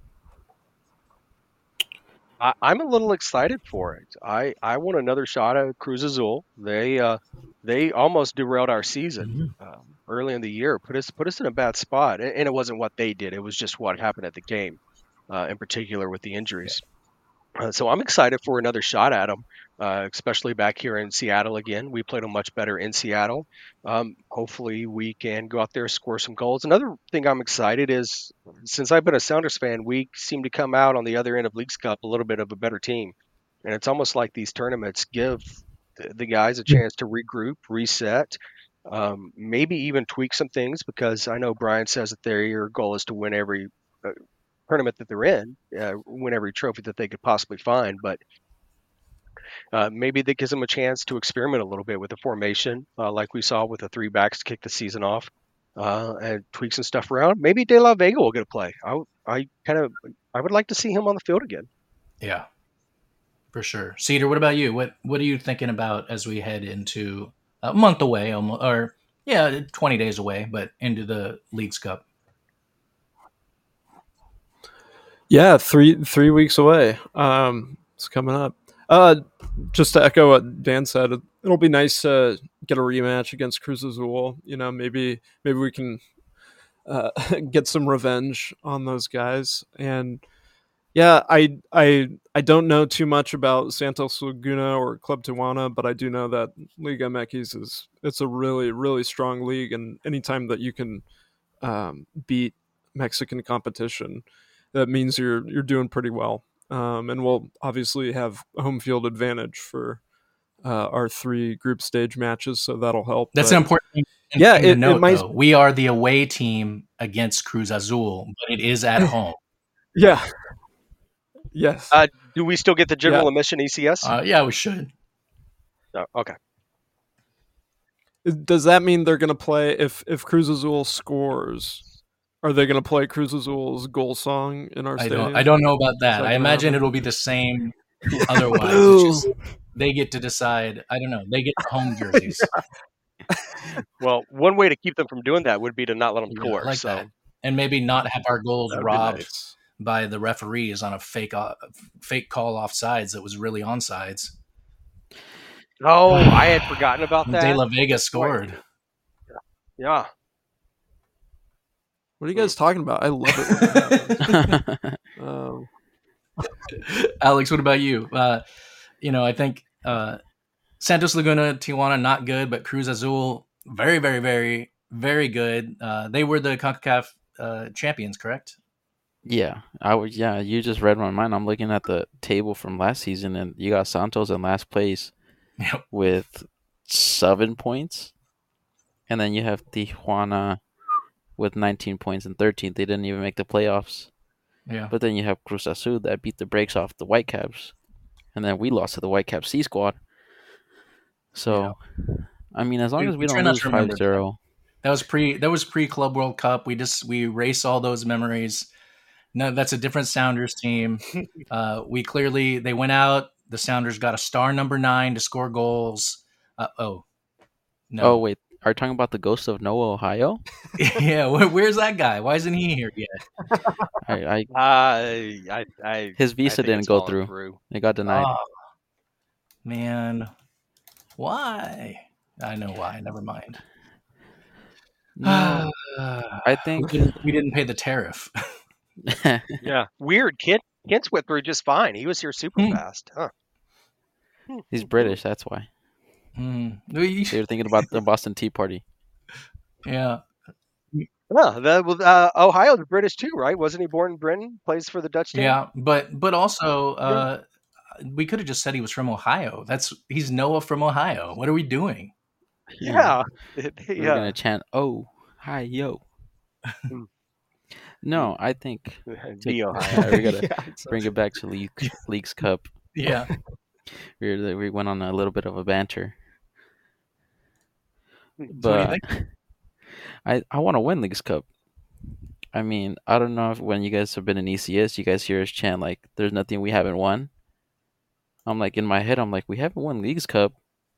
I, I'm a little excited for it. I, I want another shot at Cruz Azul. They uh, they almost derailed our season um, early in the year, put us put us in a bad spot. And, and it wasn't what they did; it was just what happened at the game, uh, in particular with the injuries. Uh, so I'm excited for another shot at them, uh, especially back here in Seattle again. We played them much better in Seattle. Um, hopefully we can go out there and score some goals. Another thing I'm excited is, since I've been a Sounders fan, we seem to come out on the other end of Leagues Cup a little bit of a better team. And it's almost like these tournaments give the, the guys a chance to regroup, reset, um, maybe even tweak some things, because I know Brian says that their goal is to win every uh, tournament that they're in, uh, win every trophy that they could possibly find. But uh, maybe that gives them a chance to experiment a little bit with the formation, uh, like we saw with the three backs to kick the season off, uh, and tweak some stuff around. Maybe De La Vega will get a play. I, I kind of, I would like to see him on the field again. Yeah, for sure. Cedar, what about you? What What are you thinking about as we head into a month away, almost, or yeah, twenty days away, but into the Leagues Cup? Yeah, three three weeks away. Um, it's coming up. Uh, just to echo what Dan said, it, it'll be nice to get a rematch against Cruz Azul. You know, maybe maybe we can uh, get some revenge on those guys. And yeah, I I I don't know too much about Santos Laguna or Club Tijuana, but I do know that Liga M X is it's a really really strong league, and anytime that you can um, beat Mexican competition, that means you're you're doing pretty well. Um, and we'll obviously have a home field advantage for uh, our three group stage matches, so that'll help. That's but, an important thing. Yeah, thing to it, note, it might. though. We are the away team against Cruz Azul, but it is at home. Yeah. Yes. Uh, do we still get the general Yeah. admission E C S? Uh, yeah, we should. No, okay. Does that mean they're going to play if if Cruz Azul scores? Are they going to play Cruz Azul's goal song in our I stadium? don't. I don't know about that. that I gonna imagine happen? it'll be the same. Otherwise, it's Boo. just they get to decide. I don't know. They get the home jerseys. Well, one way to keep them from doing that would be to not let them Yeah, score. I like so that, and maybe not have our goals That'd be robbed nice. by the referees on a fake uh, fake call offsides that was really onside. Oh, I had forgotten about that. De La Vega scored. Yeah. What are you guys talking about? I love it when that happens. um, Alex, what about you? Uh, you know, I think uh, Santos Laguna, Tijuana, not good, but Cruz Azul, very, very, very, very good. Uh, they were the CONCACAF uh, champions, correct? Yeah, I would. Yeah, you just read my mind. I'm looking at the table from last season, and you got Santos in last place Yep. with seven points, and then you have Tijuana with nineteen points and thirteen. They didn't even make the playoffs. Yeah. But then you have Cruz Azul that beat the brakes off the Whitecaps, and then we lost to the Whitecaps C squad. So, yeah. I mean, as long we, as we, we don't lose five zero. That. that was pre. That was pre Club World Cup. We just we erase all those memories. No, that's a different Sounders team. Uh, we clearly they went out. The Sounders got a star number nine to score goals. Uh, oh, no. Oh wait, are you talking about the ghost of Noah, Ohio? Yeah, where, where's that guy? Why isn't he here yet? I, I, uh, I, I, his visa I didn't go through. through. It got denied. Oh, man, why? I know why. Never mind. No, I think we didn't, we didn't pay the tariff. Yeah, weird. Kent Kent's went through just fine. He was here super hmm. fast, huh? He's British, that's why. Mm. They were thinking about the Boston Tea Party. Yeah. Yeah, that was uh, Ohio's British too, right? Wasn't he born in Britain? Plays for the Dutch team. Yeah, but but also uh, yeah. we could have just said he was from Ohio. That's he's Noah from Ohio. What are we doing? Yeah, yeah. We're yeah. gonna chant, "Oh, hi, yo." No, I think the Ohio. We gotta yeah, bring it back to League, Leagues Cup. Yeah, we we went on a little bit of a banter, but so what do you think? I I want to win Leagues Cup. I mean, I don't know if when you guys have been in E C S, you guys hear us chant like, "There's nothing we haven't won." I'm like in my head, I'm like, we haven't won Leagues Cup.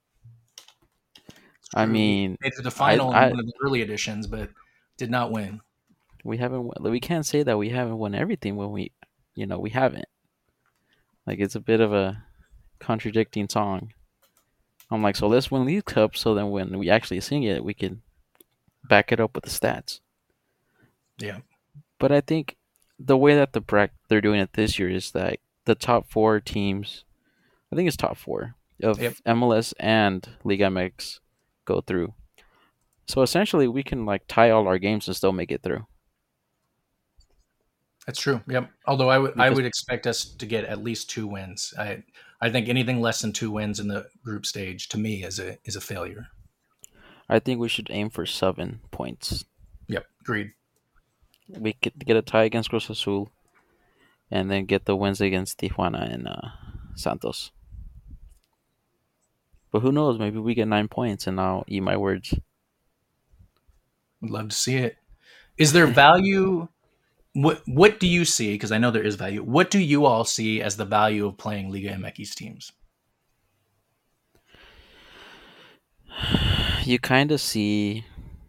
I mean, we made it to the final I, I, in one of the early editions, but did not win. We haven't. We can't say that we haven't won everything when we, you know, we haven't. Like it's a bit of a contradicting song. I'm like, so let's win League Cup, so then when we actually sing it, we can back it up with the stats. Yeah. But I think the way that the bracket they're doing it this year is that the top four teams, I think it's top four of yep. M L S and Liga M X go through. So essentially, we can like tie all our games and still make it through. That's true. Yep. Although I would because, I would expect us to get at least two wins. I I think anything less than two wins in the group stage to me is a is a failure. I think we should aim for seven points. Yep. Agreed. We could get a tie against Cruz Azul, and then get the wins against Tijuana and uh, Santos. But who knows? Maybe we get nine points, and I'll eat my words. Would love to see it. Is there value? What What do you see? Because I know there is value. What do you all see as the value of playing Liga M X teams? You kind of see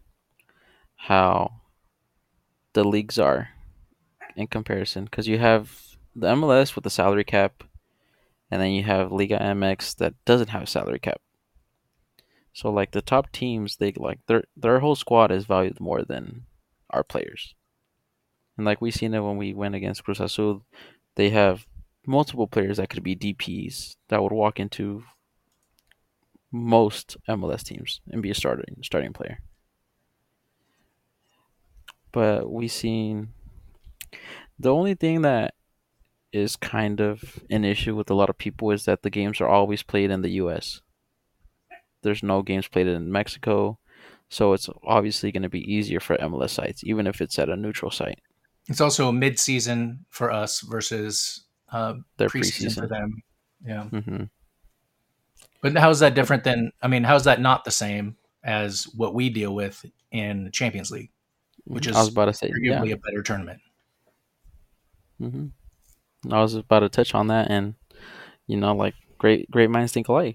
how the leagues are in comparison, because you have the M L S with the salary cap, and then you have Liga M X that doesn't have a salary cap. So like the top teams, they like their their whole squad is valued more than our players. And like we seen it when we went against Cruz Azul, they have multiple players that could be D Ps that would walk into most M L S teams and be a starting starting player. But we seen the only thing that is kind of an issue with a lot of people is that the games are always played in the U S. There's no games played in Mexico, so it's obviously going to be easier for M L S sites, even if it's at a neutral site. It's also a mid-season for us versus uh, their preseason, preseason for them. Yeah. Mm-hmm. But how is that different than? I mean, how is that not the same as what we deal with in the Champions League, which is I was about to say, arguably yeah. a better tournament? Mm-hmm. I was about to touch on that, and you know, like great, great minds think alike.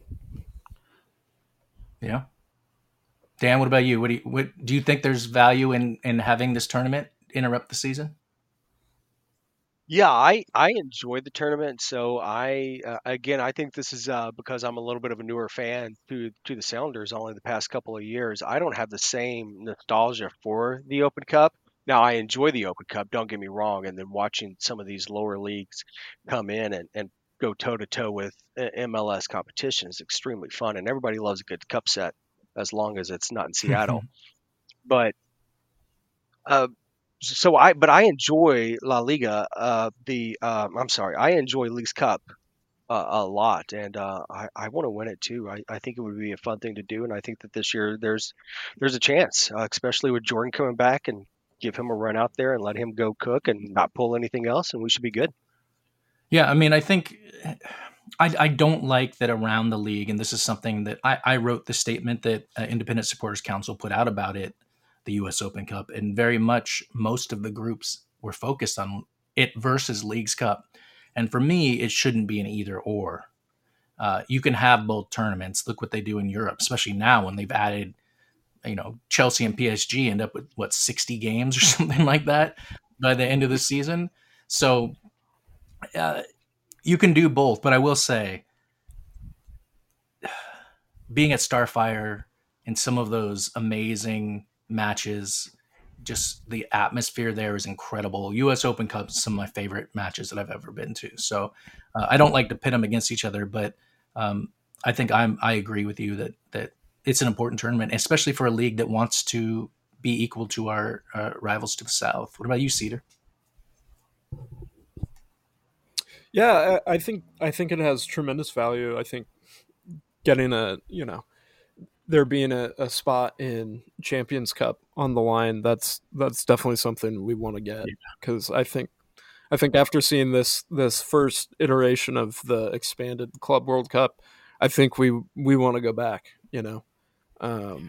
Yeah. Dan, what about you? What do you what do you think there's value in, in having this tournament interrupt the season? Yeah, I I enjoyed the tournament. So I uh, again, I think this is uh, because I'm a little bit of a newer fan to to the Sounders only the past couple of years. I don't have the same nostalgia for the Open Cup. Now I enjoy the Open Cup, don't get me wrong, and then watching some of these lower leagues come in and, and go toe to toe with uh, M L S competition is extremely fun, and everybody loves a good cup set as long as it's not in Seattle. But uh, so I, but I enjoy La Liga. Uh, the um, I'm sorry, I enjoy Leagues Cup uh, a lot, and uh, I, I want to win it too. I, I think it would be a fun thing to do, and I think that this year there's there's a chance, uh, especially with Jordan coming back, and give him a run out there and let him go cook and not pull anything else, and we should be good. Yeah, I mean, I think I, I don't like that around the league, and this is something that I, I wrote the statement that uh, Independent Supporters Council put out about it, the U S Open Cup, and very much most of the groups were focused on it versus Leagues Cup. And for me, it shouldn't be an either or. Uh, you can have both tournaments. Look what they do in Europe, especially now when they've added, you know, Chelsea and P S G end up with what sixty games or something like that by the end of the season. So uh, you can do both, but I will say, being at Starfire in some of those amazing matches, just the atmosphere there is incredible. U S Open Cup is some of my favorite matches that I've ever been to. So uh, I don't like to pit them against each other, but um, I think I'm I agree with you that that it's an important tournament, especially for a league that wants to be equal to our uh, rivals to the south. What about you, Cedar? Yeah, I, I think I think it has tremendous value. I think getting a you know there being a, a spot in Champions Cup on the line, that's that's definitely something we want to get, because I think I think after seeing this this first iteration of the expanded Club World Cup, I think we we want to go back. You know, um, Yeah.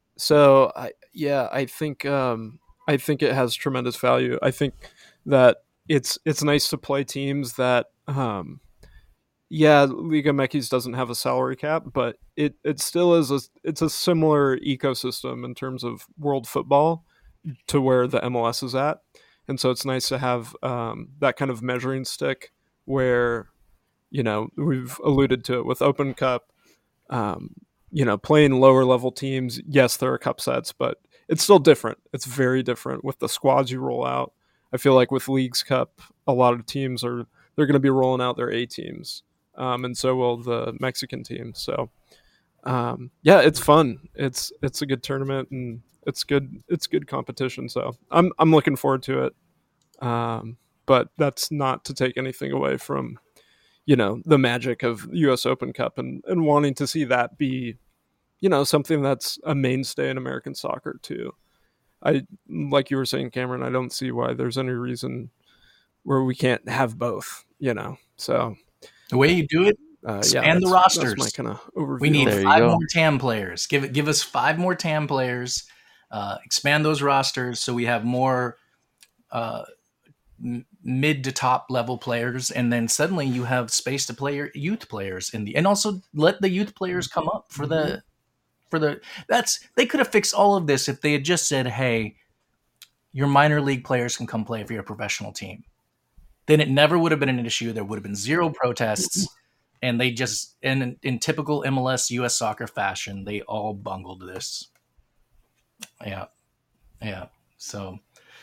so I yeah I think um, I think it has tremendous value. I think that it's it's nice to play teams that. Um, yeah, Liga M X doesn't have a salary cap, but it, it still is a it's a similar ecosystem in terms of world football to where the M L S is at, and so it's nice to have um, that kind of measuring stick where you know we've alluded to it with Open Cup. Um, you know, playing lower level teams, yes, there are cup sets, but it's still different. It's very different with the squads you roll out. I feel like with Leagues Cup, a lot of teams are they're going to be rolling out their A teams, um, and so will the Mexican team. So, um, yeah, it's fun. It's it's a good tournament, and it's good. It's good competition. So I'm I'm looking forward to it. Um, but that's not to take anything away from you know the magic of U S Open Cup and and wanting to see that be you know something that's a mainstay in American soccer too. I like you were saying, Cameron. I don't see why there's any reason where we can't have both. You know, so The way you do it, uh, yeah, expand the that's, rosters. that's my kind of overview. We need There you five go. more T A M players. Give it, give us five more T A M players. Uh, expand those rosters so we have more uh, m- mid to top level players, and then suddenly you have space to play your youth players in the, and also let the youth players come up for the for the. That's they could have fixed all of this if they had just said, "Hey, your minor league players can come play for your professional team." Then it never would have been an issue. There would have been zero protests. And they just, in, in typical M L S U S soccer fashion, they all bungled this. Yeah. Yeah. So,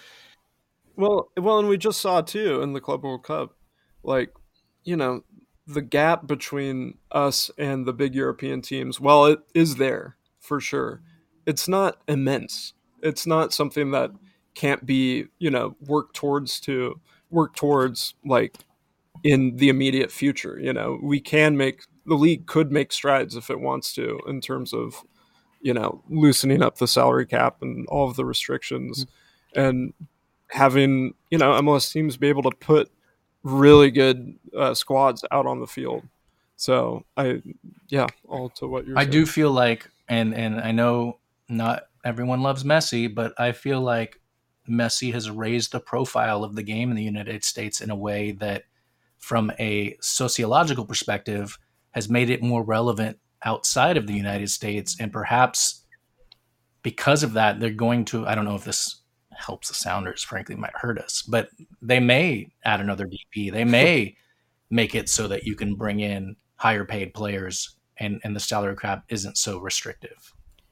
Well, well, and we just saw too in the Club World Cup, like, you know, the gap between us and the big European teams. While it is there for sure, it's not immense. It's not something that can't be, you know, work towards to work towards like in the immediate future. You know, we can make the league could make strides if it wants to in terms of you know loosening up the salary cap and all of the restrictions and having you know M L S teams be able to put really good uh, squads out on the field. So I, yeah, all to what you're I saying. do feel like, and, and I know not everyone loves Messi, but I feel like Messi has raised the profile of the game in the United States in a way that, from a sociological perspective, has made it more relevant outside of the United States. And perhaps because of that, they're going to, I don't know if this helps the Sounders. Frankly, might hurt us. But they may add another D P. They may make it so that you can bring in higher paid players, and and the salary cap isn't so restrictive.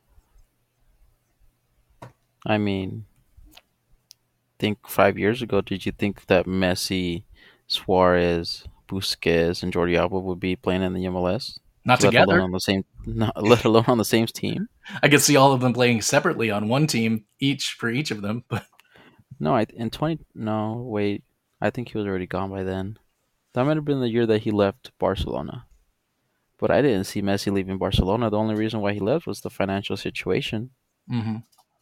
I mean, think five years ago, did you think that Messi, Suarez, Busquets, and Jordi Alba would be playing in the M L S? Not let together. alone on the same, not, let alone on the same team. I could see all of them playing separately on one team, each for each of them. But No, I in twenty. No, wait. I think he was already gone by then. That might have been the year that he left Barcelona. But I didn't see Messi leaving Barcelona. The only reason why he left was the financial situation. mm-hmm.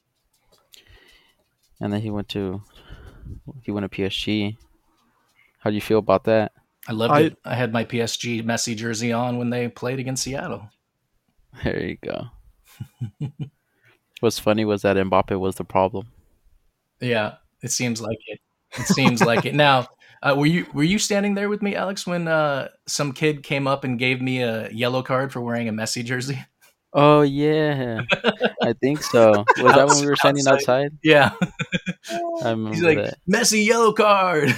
And then he went to he went to P S G. How do you feel about that? I loved I- it. I had my P S G Messi jersey on when they played against Seattle. There you go. What's funny was that Mbappe was the problem. Yeah, it seems like it. It seems like it. Now, uh, were you were you standing there with me, Alex, when uh, some kid came up and gave me a yellow card for wearing a Messi jersey? Oh yeah, I think so. Was that when we were standing Outside. outside? Yeah. I remember He's like, that. Messi yellow card.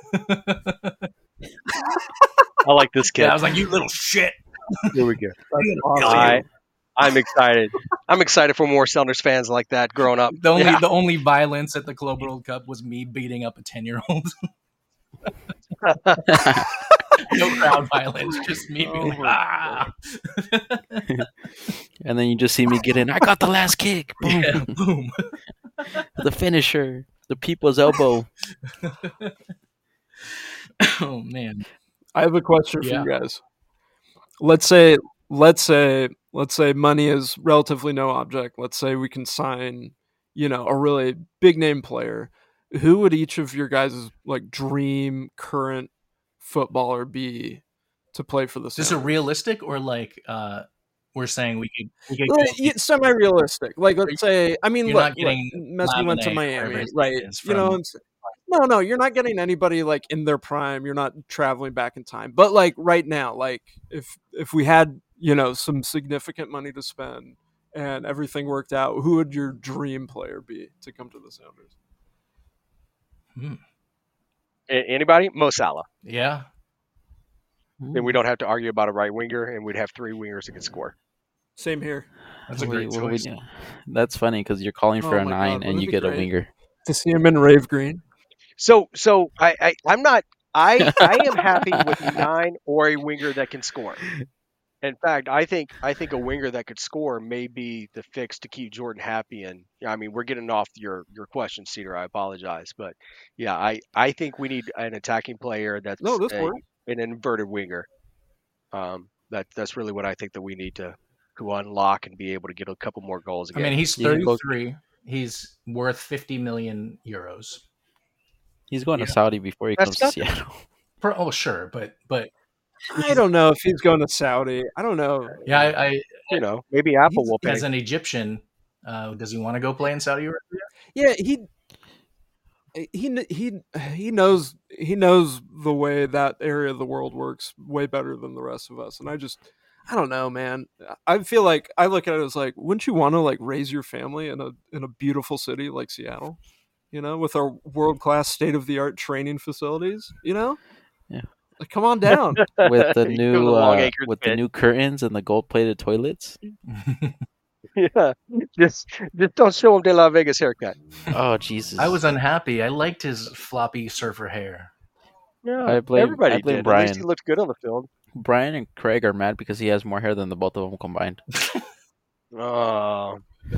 I like this kid. Yeah, I was like, you little shit. Here we go. Kill you. I, I'm excited. I'm excited for more Sounders fans like that growing up. The only Yeah. the only violence at the Club World Cup was me beating up a ten year old. No crowd violence, just me being like, ah. And then you just see me get in. I got the last kick. Boom. Yeah, boom. The finisher. The people's elbow. Oh man. I have a question for Yeah. you guys. Let's say, let's say, let's say money is relatively no object. Let's say we can sign, you know, a really big name player. Who would each of your guys' like dream current footballer be to play for the Is this a Sounders? realistic or like uh we're saying we could, we could Well, go- yeah, semi-realistic. Like, let's say, I mean, You're look, not look, getting Messi went to Lamine or whatever Miami, his name right? is You know, from- what I'm saying? no, no, you're not getting anybody like in their prime. You're not traveling back in time. But like right now, like if if we had, you know, some significant money to spend and everything worked out, who would your dream player be to come to the Sounders? Hmm. A- Anybody? Mo Salah. Yeah. Then we don't have to argue about a right winger, and we'd have three wingers that can score. Same here. That's a Wait, great what we choice. do- That's funny because you're calling for Oh a my nine God, and wouldn't you it be get a great? winger. To see him in Rave Green. So, so I, I, I'm not. I, I am happy with a nine or a winger that can score. In fact, I think, I think a winger that could score may be the fix to keep Jordan happy. And I mean, we're getting off your, your question, Cedar. I apologize, but yeah, I, I think we need an attacking player that's No, this a- works. an inverted winger. Um, that that's really what I think that we need to to unlock and be able to get a couple more goals I again. mean, he's You can go- thirty-three. He's worth fifty million euros. He's going Yeah. to Saudi before he That's comes to nothing. Seattle. Per, oh, sure, but but I don't know if he's going to Saudi. I don't know. yeah, I, I you know, maybe Apple He's- will pay. as an Egyptian, uh, does he want to go play in Saudi Arabia? Yeah, he he kn- he he knows he knows the way that area of the world works way better than the rest of us. And I just I don't know, man. I feel like I look at it as like, wouldn't you want to like raise your family in a in a beautiful city like Seattle? You know, with our world class state of the art training facilities. You know, Yeah. Like, come on down. With the You go to new the Long uh, Acres with the pit. new curtains and the gold plated toilets. Yeah, just just don't show him De La Vega's haircut. Oh Jesus! I was unhappy. I liked his floppy surfer hair. Yeah, I blame- everybody I blame did. At least he Brian. looked good on the field. Brian and Craig are mad because he has more hair than the both of them combined. Oh.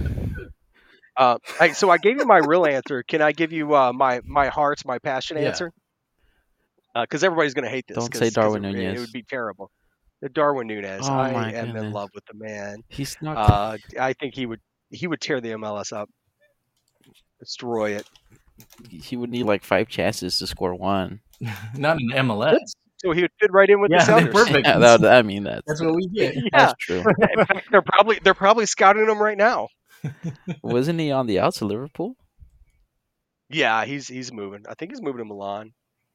Uh, I, so I gave you my real answer. Can I give you uh, my my heart's my passion Yeah. answer? Because everybody's going to hate this. Don't 'cause- say 'cause Darwin it, Nunez. It would be terrible. The Darwin Nunez. Oh I my am in goodness. love with the man. He's not. Uh, I think he would he would tear the M L S up, destroy it. He would need like five chances to score one. Not in M L S. So he would fit right in with Yeah, the they're Sounders. perfect. Yeah, that, I mean that's That's what we get. Yeah, that's true. in fact, they're probably they're probably scouting him right now. Wasn't he on the outs of Liverpool? Yeah, he's he's moving. I think he's moving to Milan.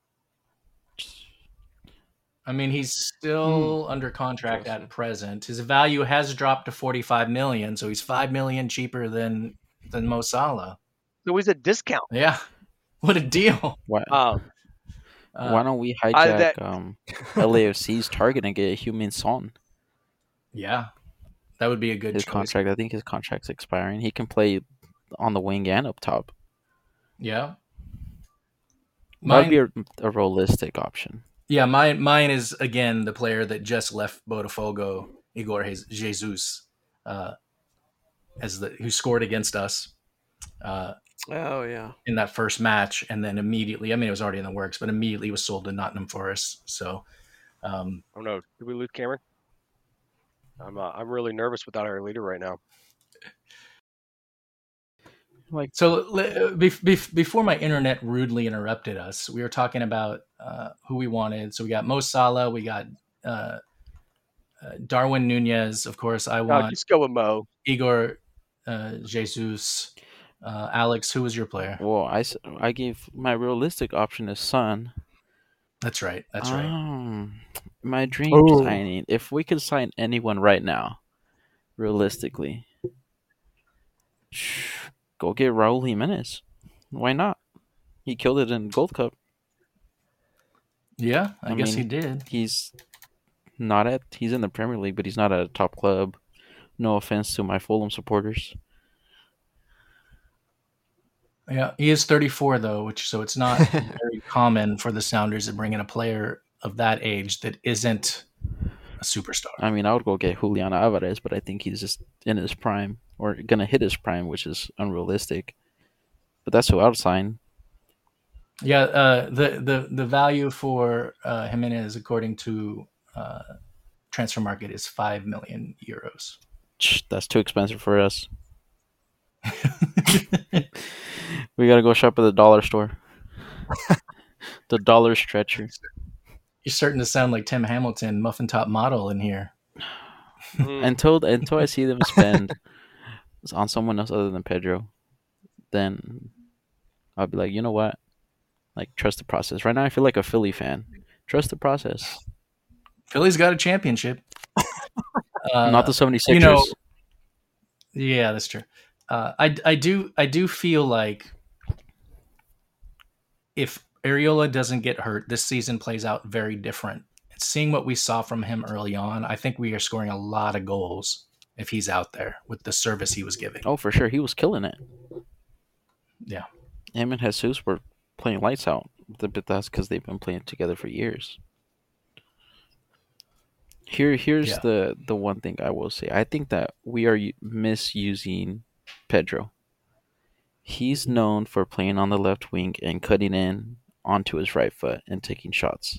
I mean, he's still under contract at present. His value has dropped to forty-five million, so he's five million cheaper than than Mo Salah. So he's a discount. Yeah, what a deal. Why, Um, Uh, why don't we I- hijack that- um, L A F C's target and get Heung-min Son? yeah, that would be a good His choice. contract, I think his contract's expiring. He can play on the wing and up top. Yeah. That would be Mine, a, a realistic option. yeah, mine, mine is again the player that just left Botafogo, Igor Je- Jesus, uh, as the who scored against us uh, Oh yeah. in that first match, and then immediately, I mean, it was already in the works, but immediately was sold to Nottingham Forest. So, um, oh no, did we lose Cameron? I'm uh, I'm really nervous without our leader right now. Like, so le- bef- bef- before my internet rudely interrupted us, we were talking about uh, who we wanted. So we got Mo Salah, we got uh, uh, Darwin Nunez, of course. I No, want just go with Mo. Igor uh, Jesus. Uh, Alex, who was your player? well, I, s- I gave my realistic option is Son. That's right. That's right. Um, my dream Oh. signing. If we could sign anyone right now, realistically, go get Raul Jimenez. Why not? He killed it in Gold Cup. Yeah, I, I guess mean, he did. He's not at. He's in the Premier League, but he's not at a top club. No offense to my Fulham supporters. Yeah, he is thirty-four though, which so it's not very common for the Sounders to bring in a player of that age that isn't a superstar. I mean, I would go get Julian Alvarez, but I think he's just in his prime or gonna hit his prime, which is unrealistic. But that's who I would sign. Yeah, uh, the the the value for uh, Jimenez, according to uh, Transfer Market, is five million euros. Ch, That's too expensive for us. We gotta go shop at the dollar store. The dollar stretcher. You're starting to sound like Tim Hamilton, muffin top model in here. Mm. Until until I see them spend on someone else other than Pedro, then I'll be like, you know what? Like, trust the process. Right now, I feel like a Philly fan. Trust the process. Philly's got a championship. Uh, Not the 76ers. you know, yeah, that's true. Uh, I I do I do feel like if Areola doesn't get hurt, this season plays out very different. Seeing what we saw from him early on, I think we are scoring a lot of goals if he's out there with the service he was giving. Oh, for sure. He was killing it. Yeah. Him and Jesus were playing lights out. But that's because they've been playing together for years. Here, Here's Yeah. the, the one thing I will say. I think that we are u- misusing Pedro. He's known for playing on the left wing and cutting in onto his right foot and taking shots.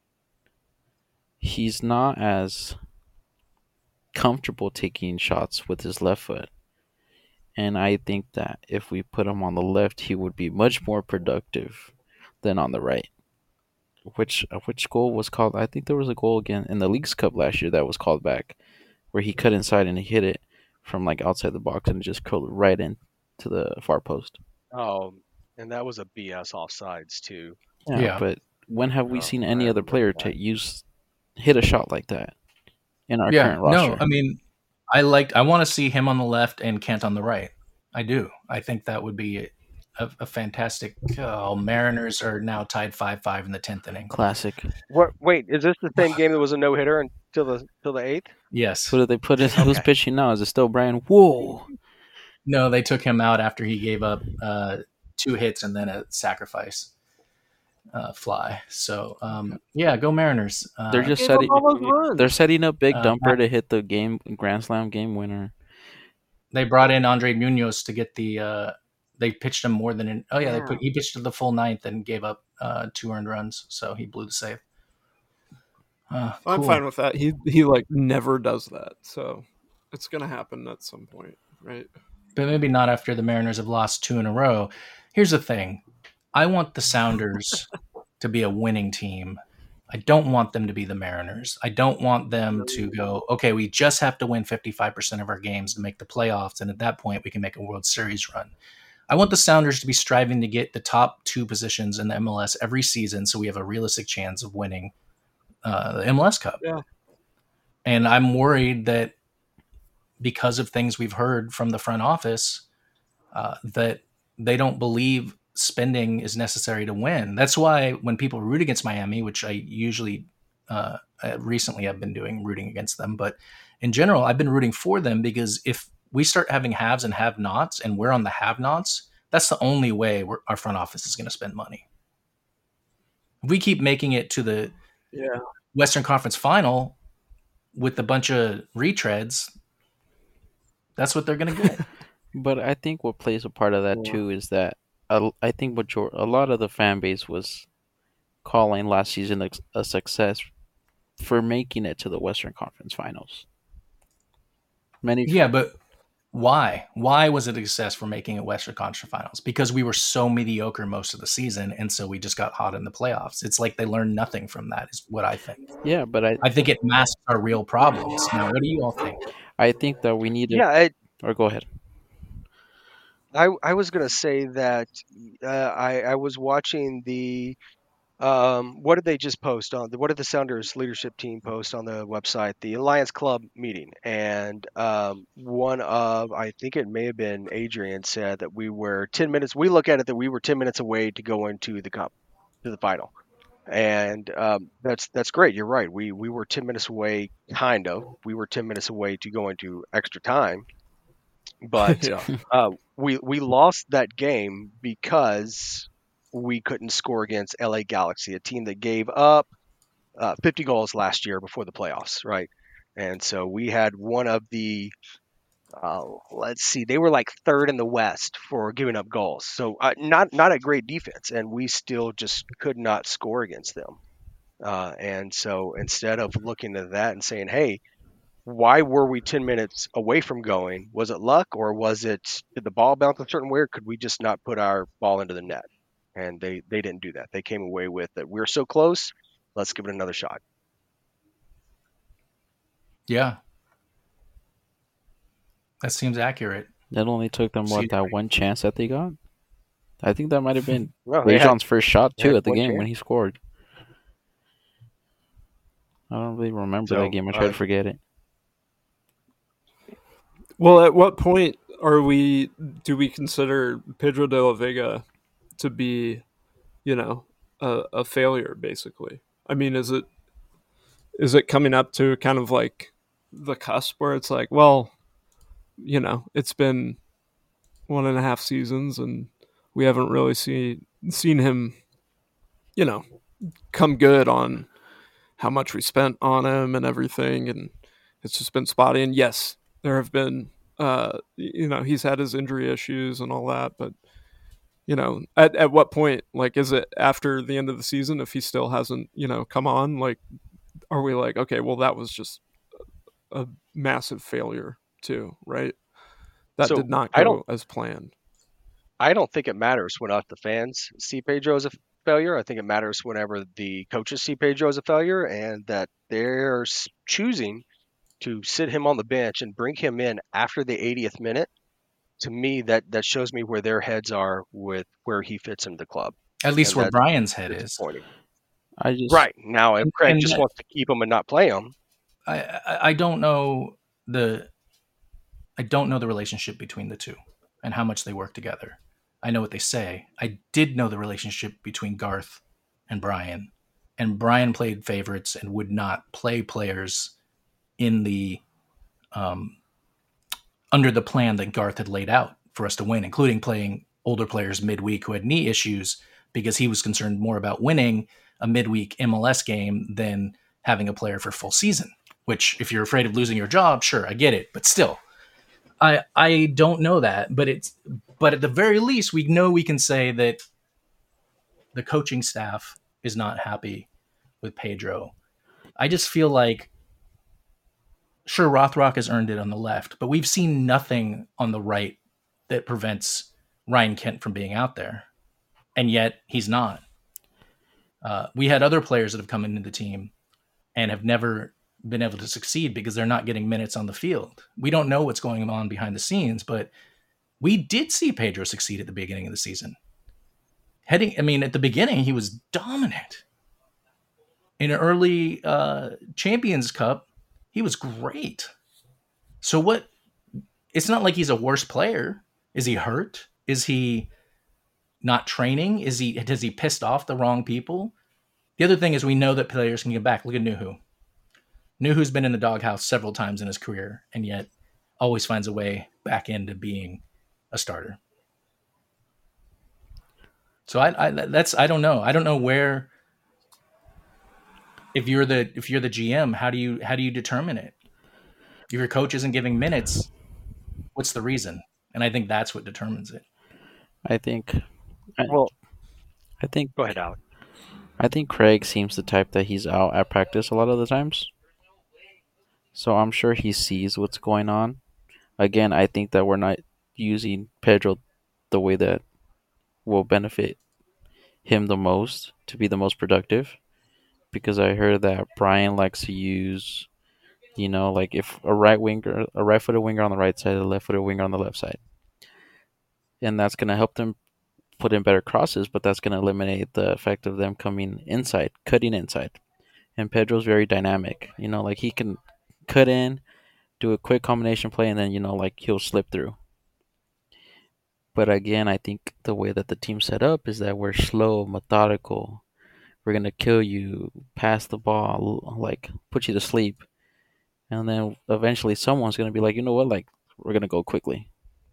He's not as comfortable taking shots with his left foot. And I think that if we put him on the left, he would be much more productive than on the right. Which which goal was called? I think there was a goal again in the Leagues Cup last year that was called back, where he cut inside and he hit it from like outside the box and just curled it right in to the far post. Oh, and that was a B S offsides too. Yeah, Yeah. but when have we Oh, seen I any other remember player that. to use hit a shot like that in our yeah, current roster? no, I mean, I liked. I want to see him on the left and Kent on the right. I do. I think that would be a, a fantastic. Oh, Mariners are now tied five five in the tenth inning. Classic. What? Wait, is this the same game that was a no hitter until the till the eighth? Yes. Who did they put in? Who's Okay. pitching now? Is it still Brian? Whoa! No, they took him out after he gave up uh, two hits and then a sacrifice uh, fly. So um, yeah, go Mariners. Uh, They're just Gave up setting. all those runs. They're setting up Big Uh, Dumper to hit the game Grand Slam game winner. they brought in Andre Munoz to get the. Uh, they pitched him more than an. Oh yeah, they Yeah. put he pitched to the full ninth and gave up uh, two earned runs, so he blew the save. Uh, I'm cool. fine with that. He he like never does that, so it's gonna happen at some point, right? But maybe not after the Mariners have lost two in a row. Here's the thing: I want the Sounders to be a winning team. I don't want them to be the Mariners. I don't want them to go, okay, we just have to win fifty-five percent of our games to make the playoffs, and at that point we can make a World Series run. I want the Sounders to be striving to get the top two positions in the M L S every season so we have a realistic chance of winning uh, the M L S Cup. Yeah. And I'm worried that because of things we've heard from the front office, uh, that they don't believe spending is necessary to win. That's why when people root against Miami, which I usually uh, recently I've been doing rooting against them, but in general, I've been rooting for them because if we start having haves and have-nots and we're on the have-nots, that's the only way we're, our front office is going to spend money. If we keep making it to the yeah. Western Conference Final with a bunch of retreads, that's what they're going to get. But I think what plays a part of that Yeah. too is that a, I think major- a lot of the fan base was calling last season a, a success for making it to the Western Conference Finals. Many, Yeah, but why? Why was it a success for making it Western Conference Finals? Because we were so mediocre most of the season, and so we just got hot in the playoffs. It's like they learned nothing from that, is what I think. yeah, but I, I think it masks our real problems. Now, what do you all think? I think that we need to. Yeah, I, Or go ahead. I, I was gonna say that uh, I I was watching the um what did they just post on the what did the Sounders leadership team post on the website, the Alliance Club meeting, and um one of, I think it may have been Adrian, said that we were ten minutes, we look at it that we were ten minutes away to go into the cup, to the final. And um, that's that's great. You're right. We we were ten minutes away, kind of. We were ten minutes away to go into extra time, but yeah. uh, we we lost that game because we couldn't score against L A Galaxy, a team that gave up uh, fifty goals last year before the playoffs, right? And so we had one of the uh, let's see, they were like third in the West for giving up goals. So uh, not not a great defense, and we still just could not score against them. Uh, and so instead of looking at that and saying, "Hey, why were we ten minutes away from going? Was it luck, or was it, did the ball bounce a certain way, or could we just not put our ball into the net?" And they they didn't do that. They came away with that. We're so close. Let's give it another shot. Yeah. That seems accurate. That only took them what See- that one chance that they got. I think that might have been Well, they had- Rejon's first shot they too had at the one game chance. when he scored. I don't really remember So, that game. I try uh, to forget it. Well, at what point are we? Do we consider Pedro de la Vega to be, you know, a, a failure? Basically, I mean, is it is it coming up to kind of like the cusp where it's like, well, you know, it's been one and a half seasons and we haven't really seen seen him, you know, come good on how much we spent on him and everything, and it's just been spotty. And yes, there have been, uh, you know, he's had his injury issues and all that, but you know, at at what point, like, is it after the end of the season if he still hasn't, you know, come on? Like, are we like, okay, well, that was just a massive failure too, right? That So, did not I go don't- as planned. I don't think it matters when us, the fans, see Pedro as a failure. I think it matters whenever the coaches see Pedro as a failure, and that they're s- choosing to sit him on the bench and bring him in after the eightieth minute. To me, that that shows me where their heads are with where he fits into the club. At least And where that's Brian's head is. disappointing. I just Right now, if And- Craig and just that- wants to keep him and not play him, I, I I don't know the I don't know the relationship between the two and how much they work together. I know what they say. I did know the relationship between Garth and Brian, and Brian played favorites and would not play players in the um, under the plan that Garth had laid out for us to win, including playing older players midweek who had knee issues because he was concerned more about winning a midweek M L S game than having a player for full season. Which, if you're afraid of losing your job, sure, I get it, but still, I I don't know that. But it's but at the very least, we know we can say that the coaching staff is not happy with Pedro. I just feel like, sure, Rothrock has earned it on the left, but we've seen nothing on the right that prevents Ryan Kent from being out there, and yet he's not. Uh, we had other players that have come into the team and have never been able to succeed because they're not getting minutes on the field. We don't know what's going on behind the scenes, but we did see Pedro succeed at the beginning of the season. Heading, I mean, at the beginning, he was dominant. In an early uh, Champions Cup, he was great. So what? It's not like he's a worse player. Is he hurt? Is he not training? Is he has he pissed off the wrong people? The other thing is we know that players can get back. Look at Nuhu. Nuhu's been in the doghouse several times in his career, and yet always finds a way back into being a starter. So I, I that's I don't know. I don't know where. If you're the if you're the G M, how do you how do you determine it? If your coach isn't giving minutes, what's the reason? And I think that's what determines it. I think. I, Well, I think. go ahead, Alex. I think Craig seems the type that he's out at practice a lot of the times. So I'm sure he sees what's going on. Again, I think that we're not using Pedro the way that will benefit him the most to be the most productive. Because I heard that Brian likes to use, you know, like if a right winger, a right footed winger on the right side, a left footed winger on the left side. And that's going to help them put in better crosses, but that's going to eliminate the effect of them coming inside, cutting inside. And Pedro's very dynamic. You know, like he can cut in, do a quick combination play, and then, you know, like he'll slip through. But again, I think the way that the team's set up is that we're slow, methodical. We're going to kill you, pass the ball, like put you to sleep. And then eventually someone's going to be like, you know what, like we're going to go quickly.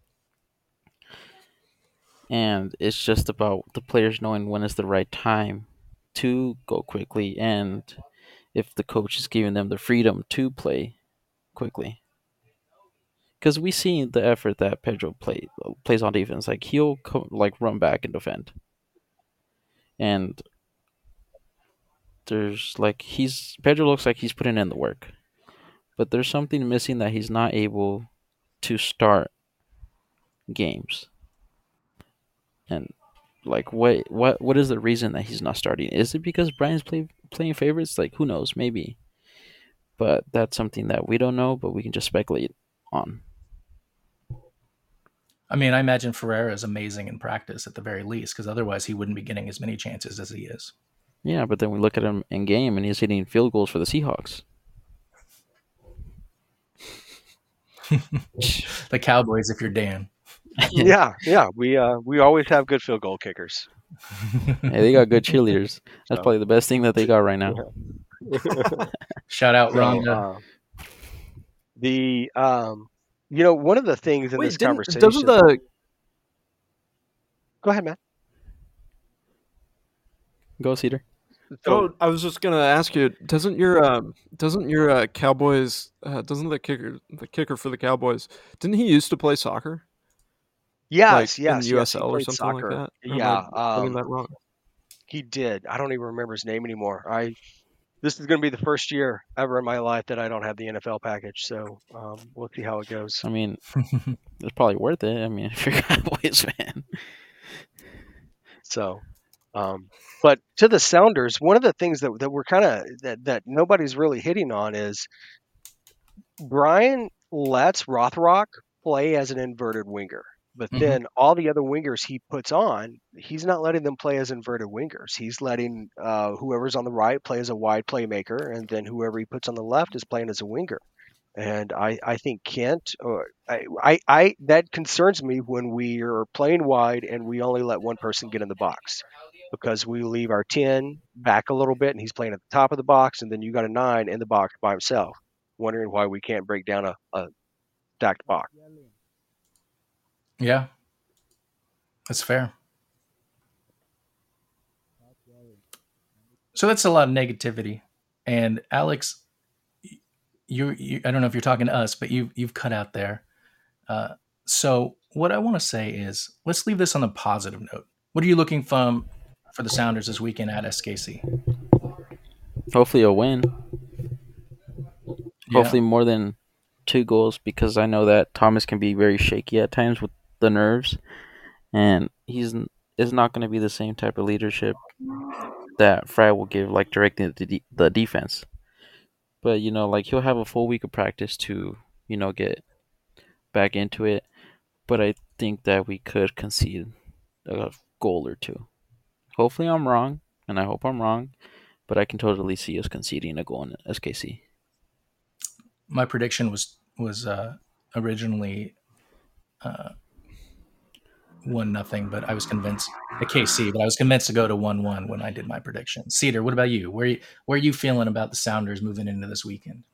And it's just about the players knowing when is the right time to go quickly, and if the coach is giving them the freedom to play quickly. Because we see the effort that Pedro play, plays on defense. Like he'll co- like run back and defend, and there's like he's Pedro looks like he's putting in the work, but there's something missing that he's not able to start games. And like what what what is the reason that he's not starting? Is it because Brian's play, playing favorites? Like who knows, maybe. But that's something that we don't know, but we can just speculate on. I mean, I imagine Ferreira is amazing in practice at the very least, because otherwise he wouldn't be getting as many chances as he is. Yeah, but then we look at him in game and he's hitting field goals for the Seahawks. The Cowboys, if you're Dan. yeah, yeah. We uh we always have good field goal kickers. Hey, they got good cheerleaders. That's So. probably the best thing that they got right now. Shout out So, Rhonda. uh, the um, you know, one of the things in Wait, this didn't- conversation. doesn't the Go ahead, man. Go, Cedar. So, Oh, I was just gonna ask you. Doesn't your um, doesn't your uh, Cowboys? Uh, doesn't the kicker, the kicker for the Cowboys? Didn't he used to play soccer? yes, like yes, in yes, he U S L or played something soccer. like that. Or am Yeah, I getting um, that wrong? he did. I don't even remember his name anymore. I this is going to be the first year ever in my life that I don't have the N F L package. So um, we'll see how it goes. I mean, it's probably worth it. I mean, if you're a Cowboys fan. So, um, but to the Sounders, one of the things that that we're kind of that that nobody's really hitting on is Brian lets Rothrock play as an inverted winger. But Mhm. then all the other wingers he puts on, he's not letting them play as inverted wingers. He's letting uh, whoever's on the right play as a wide playmaker, and then whoever he puts on the left is playing as a winger. And I, I think Kent, or I, I, I, that concerns me when we are playing wide and we only let one person get in the box, because we leave our ten back a little bit and he's playing at the top of the box, and then you got a nine in the box by himself, wondering why we can't break down a, a stacked box. Yeah, that's fair. So that's a lot of negativity. And Alex, you, you I don't know if you're talking to us, but you you've cut out there. Uh, so what I want to say is, let's leave this on a positive note. What are you looking from for the Sounders this weekend at S K C? Hopefully a win. Yeah. Hopefully more than two goals, because I know that Thomas can be very shaky at times with the nerves, and he's is not going to be the same type of leadership that Frey will give, like directing the, de- the defense. But, you know, like he'll have a full week of practice to, you know, get back into it. But I think that we could concede a goal or two. Hopefully I'm wrong, and I hope I'm wrong, but I can totally see us conceding a goal in S K C. My prediction was was uh, originally uh, one nothing, but I was convinced at K C, but I was convinced to go to one one when I did my prediction. Cedar, what about you? Where, where are you feeling about the Sounders moving into this weekend?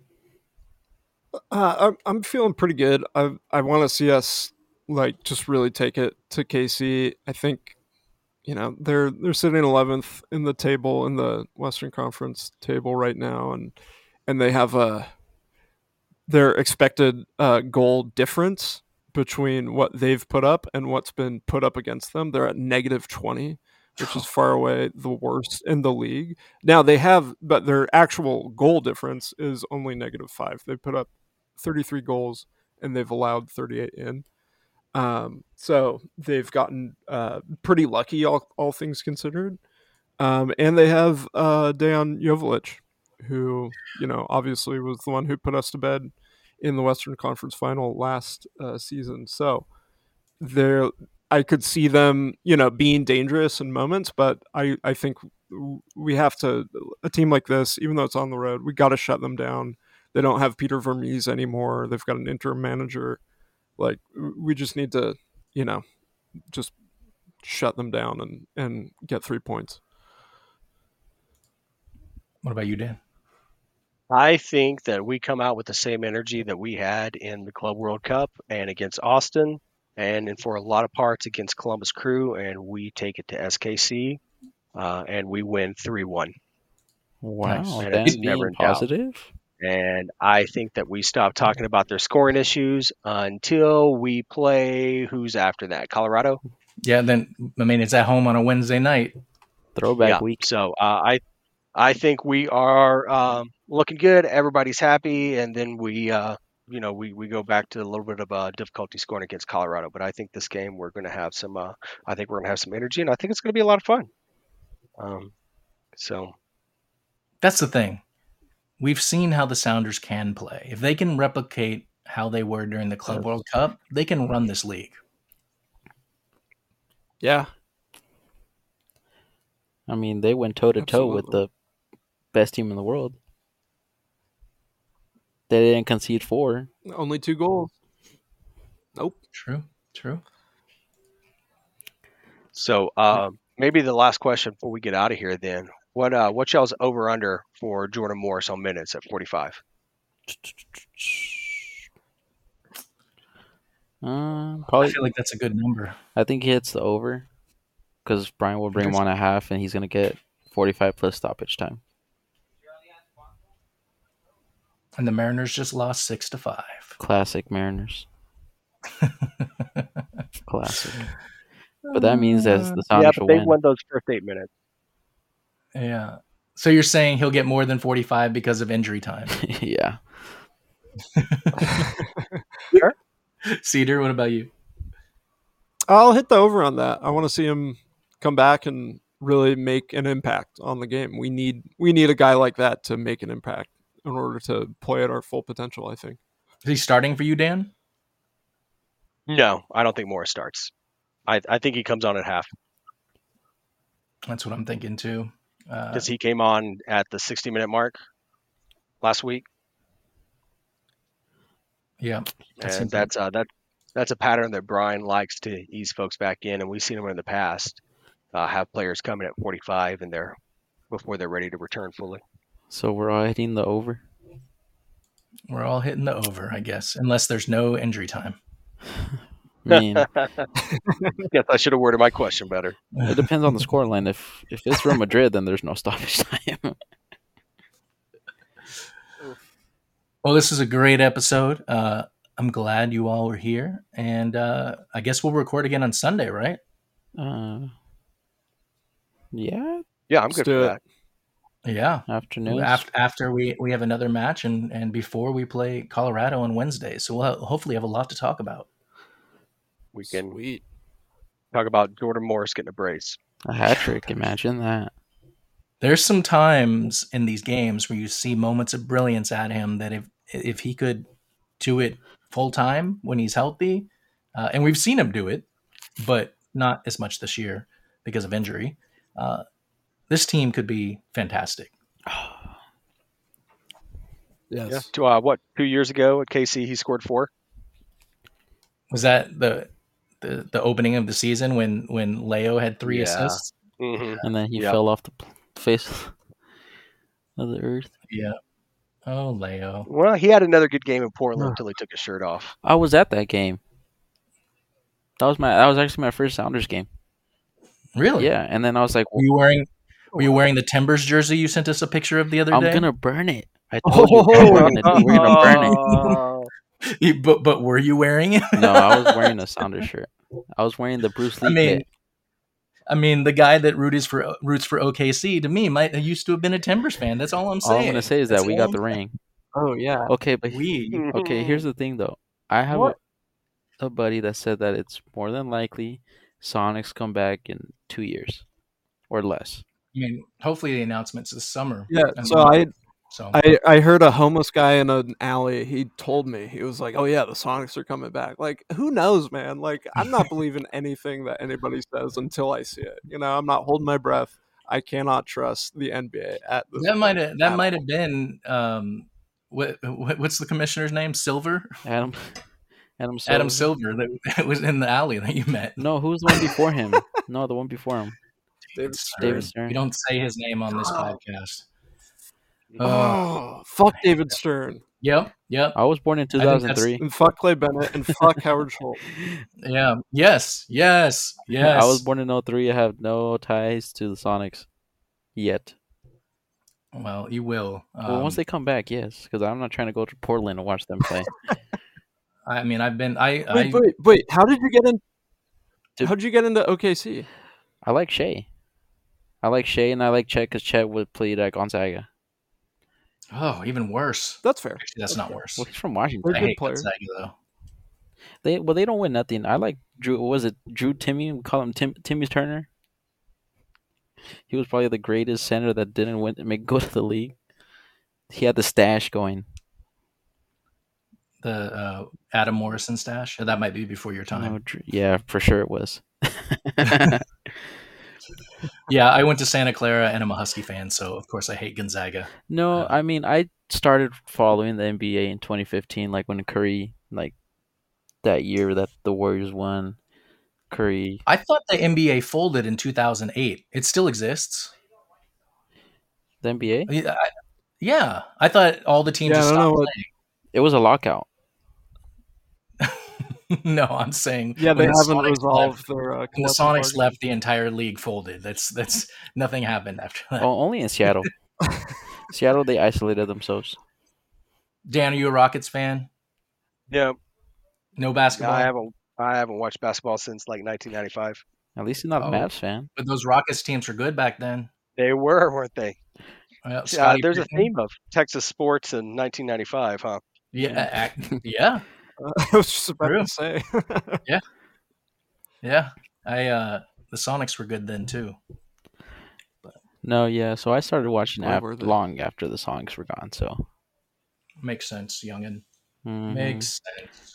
Uh, I'm I'm feeling pretty good. I I want to see us like just really take it to K C. I think, you know, they're they're sitting eleventh in the table in the Western Conference table right now, and and they have a their expected uh, goal difference between what they've put up and what's been put up against them. They're at negative twenty, which is far away the worst in the league. Now they have, but their actual goal difference is only negative five. They put up thirty-three goals and they've allowed thirty-eight in. Um, so they've gotten uh, pretty lucky, all, all things considered. Um, and they have uh, Dejan Joveljic, who, you know, obviously was the one who put us to bed in the Western Conference Final last uh, season. So they're, I could see them, you know, being dangerous in moments, but I, I think we have to, a team like this, even though it's on the road, we got to shut them down. They don't have Peter Vermees anymore. They've got an interim manager. Like, we just need to, you know, just shut them down and, and get three points. What about you, Dan? I think that we come out with the same energy that we had in the Club World Cup and against Austin, and, and for a lot of parts against Columbus Crew, and we take it to S K C, uh, and we win three one. Wow, Nice. And Dan it's never being in doubt. positive. And I think that we stop talking about their scoring issues until we play who's after that? Colorado? Yeah, then, I mean, it's at home on a Wednesday night. Throwback yeah. week. So uh, I I think we are um, looking good. Everybody's happy. And then we, uh, you know, we, we go back to a little bit of uh, difficulty scoring against Colorado. But I think this game we're going to have some, uh, I think we're going to have some energy. And I think it's going to be a lot of fun. Um, so. That's the thing. We've seen how the Sounders can play. If they can replicate how they were during the Club World Cup, they can run this league. Yeah. I mean, they went toe to toe with the best team in the world. They didn't concede four. Only two goals. Nope. True. True. So uh, maybe the last question before we get out of here then. What uh, what y'all's over under for Jordan Morris on minutes at forty-five? Um, probably. I feel like that's a good number. I think he hits the over because Brian will bring him on a half, and he's gonna get forty-five plus stoppage time. And the Mariners just lost six to five. Classic Mariners. Classic. But that means that the Sounders yeah, but will they win. won those first eight minutes. Yeah. So you're saying he'll get more than forty-five because of injury time? Yeah. Sure. Cedar, what about you? I'll hit the over on that. I want to see him come back and really make an impact on the game. We need we need a guy like that to make an impact in order to play at our full potential, I think. Is he starting for you, Dan? No, I don't think Morris starts. I, I think he comes on at half. That's what I'm thinking too. Because uh, he came on at the sixty-minute mark last week. Yeah, that and that's like... uh, that that's a pattern that Brian likes to ease folks back in, and we've seen him in the past uh, have players come in at forty-five and they're before they're ready to return fully. So we're all hitting the over. We're all hitting the over, I guess, unless there's no injury time. I mean, yes, I should have worded my question better. It depends on the scoreline. If if it's Real Madrid, then there's no stoppage time. Well, this is a great episode. Uh, I'm glad you all were here, and uh, I guess we'll record again on Sunday, right? Uh, yeah. Yeah, I'm Let's good for it. that. Yeah, afternoon. After, after we, we have another match, and, and before we play Colorado on Wednesday, so we'll have, hopefully have a lot to talk about. We can Sweet. talk about Jordan Morris getting a brace. A hat trick, imagine that. There's some times in these games where you see moments of brilliance at him that if if he could do it full time when he's healthy, uh, and we've seen him do it, but not as much this year because of injury, uh, this team could be fantastic. Yes. Yeah. To, uh, what, two years ago at K C, he scored four? Was that the the, the opening of the season when when Leo had three Yeah. assists. hmm And then he Yep. fell off the p- face of the earth. Yeah. Oh, Leo. Well, he had another good game in Portland until he took his shirt off. I was at that game. That was my. That was actually my first Sounders game. Really? Yeah, and then I was like, Were you wearing Were you wearing the Timbers jersey you sent us a picture of the other I'm day? gonna burn it. I told you Oh. we're gonna we're gonna burn it. Oh. You- but but were you wearing it? No, I was wearing a Sounders shirt. I was wearing the Bruce Lee I mean, kit. I mean, the guy that roots for roots for O K C to me might have used to have been a Timbers fan. That's all I'm All saying. I'm gonna say is That's that we all got the I'm ring. Oh yeah. Okay, but saying. We okay, here's the thing though. I have a, What? a buddy that said that it's more than likely Sonics come back in two years or less. I mean, hopefully the announcement's this summer. Yeah. And So then- I so I, I heard a homeless guy in an alley. He told me, he was like, "Oh yeah, the Sonics are coming back." Like, who knows, man? Like, I'm not believing anything that anybody says until I see it. You know, I'm not holding my breath. I cannot trust the N B A at this. that might point have that at might all. have been um what, what what's the commissioner's name? Silver? Adam, Adam, Adam Silver. Silver that was in the alley that you met. No, who was the one before him? No, the one before him. David David Stern. Stern. We don't say his name on this Oh. podcast. Uh, Oh, fuck David Stern yep, yep. I was born in two I think thousand three. and fuck Clay Bennett and fuck Howard Schultz. Yeah. Yes. Yes. Yes. I was born in oh three. I have no ties to the Sonics yet. Well, you will. Well, Um, once they come back, yes, because I'm not trying to go to Portland and watch them play. I mean, I've been. I. I Wait, wait, wait. How did you get in? Dude. How did you get into O K C? I like Shea. I like Shea and I like Chet because Chet would play at Gonzaga. oh, even worse. That's fair. Actually, that's not worse. Well, he's from Washington. They're I good hate players. Gonzaga though. They well, they don't win nothing. I like Drew. What was it Drew Timmy? We call him Tim Timmy Turner. He was probably the greatest center that didn't win make go to the league. He had the stash going. The uh, Adam Morrison stash. That might be before your time. No, Drew- yeah, for sure it was. Yeah, I went to Santa Clara and I'm a Husky fan, so of course I hate Gonzaga. No, Uh, I mean I started following the N B A in twenty fifteen, like when Curry, like that year that the Warriors won. Curry, I thought the N B A folded in two thousand eight. It still exists. the N B A. Yeah, I, yeah, I thought all the teams Yeah, just I don't know stopped what- It was a lockout. playing. No, I'm saying Yeah, they when the haven't Sonics resolved left- their. Uh, When the collective Sonics bargaining. left, the entire league folded. That's that's nothing happened after that. Oh, only in Seattle. Seattle, they isolated themselves. Dan, are you a Rockets fan? Yeah, No no, basketball. I haven't. I haven't watched basketball since like nineteen ninety-five. At least he's not a Oh. Mavs fan. But those Rockets teams were good back then. They were, weren't they? Well, Uh, Scottie there's a Pippen. theme of Texas sports in nineteen ninety-five, huh? Yeah, ac- yeah, I was just about True. to say. yeah. I uh, the Sonics were good then too. No, yeah. So I started watching Why af- were they? long after the songs were gone. So Makes sense, youngin. mhm. Makes sense.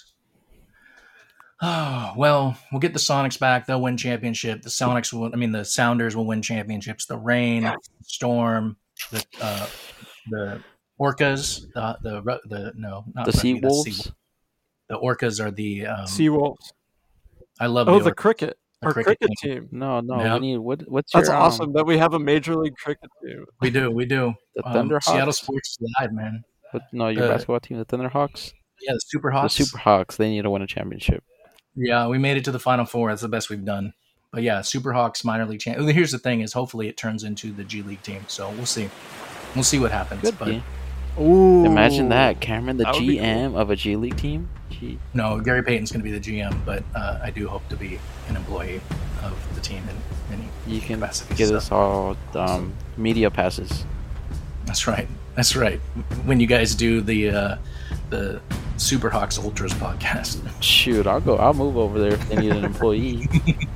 Oh, well, we'll get the Sonics back. They'll win championship. The Sonics will, I mean, the Sounders will win championships. The Rain, Storm, the uh, the Orcas, the the Ru- the no, not the Rugby, Sea Wolves. Sea- The Orcas are the. Um, Seawolves. I love Oh, the, the Orcas. cricket. The Our cricket cricket, team. No, no. Yep. We need what? What's That's your um, awesome that we have a major league cricket team. We do, we do. the Um, Thunderhawks? Seattle sports live, man. What, no, your Uh, basketball team, the Thunderhawks, Yeah, the Superhawks. the Superhawks. They need to win a championship. Yeah, we made it to the Final Four. That's the best we've done. But yeah, Superhawks minor league champ. Here's the thing: is hopefully it turns into the G League team. So we'll see. We'll see what happens. Could but be. Ooh. Imagine that, Cameron, the That would be G M of a G League team. Gee. no, Gary Payton's going to be the G M, but uh, I do hope to be an employee of the team in any. You can capacity, get so. us all um, media passes. That's right. That's right. When you guys do the uh, the Superhawks Ultras podcast. Shoot, I'll go. I'll move over there if they need an employee.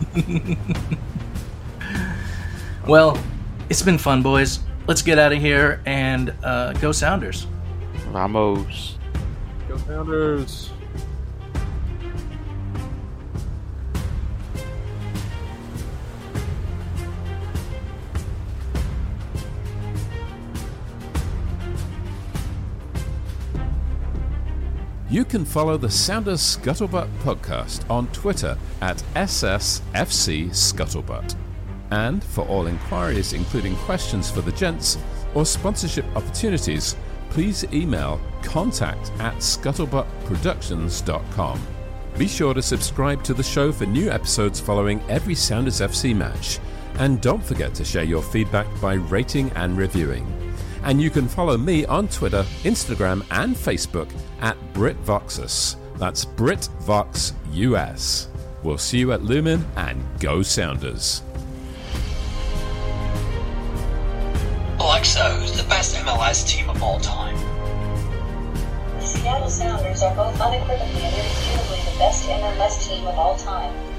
Well, it's been fun, boys. Let's get out of here and uh, go Sounders. Ramos. Go Sounders. You can follow the Sounders Scuttlebutt podcast on Twitter at S S F C Scuttlebutt. And for all inquiries, including questions for the gents or sponsorship opportunities, please email contact at scuttlebutt productions dot com. Be sure to subscribe to the show for new episodes following every Sounders F C match. And don't forget to share your feedback by rating and reviewing. And you can follow me on Twitter, Instagram, and Facebook at BritVoxus. That's BritVoxUS. We'll see you at Lumen, and go Sounders. Alexa, who's the best M L S team of all time? The Seattle Sounders are both unequivocally and irrefutably the best M L S team of all time.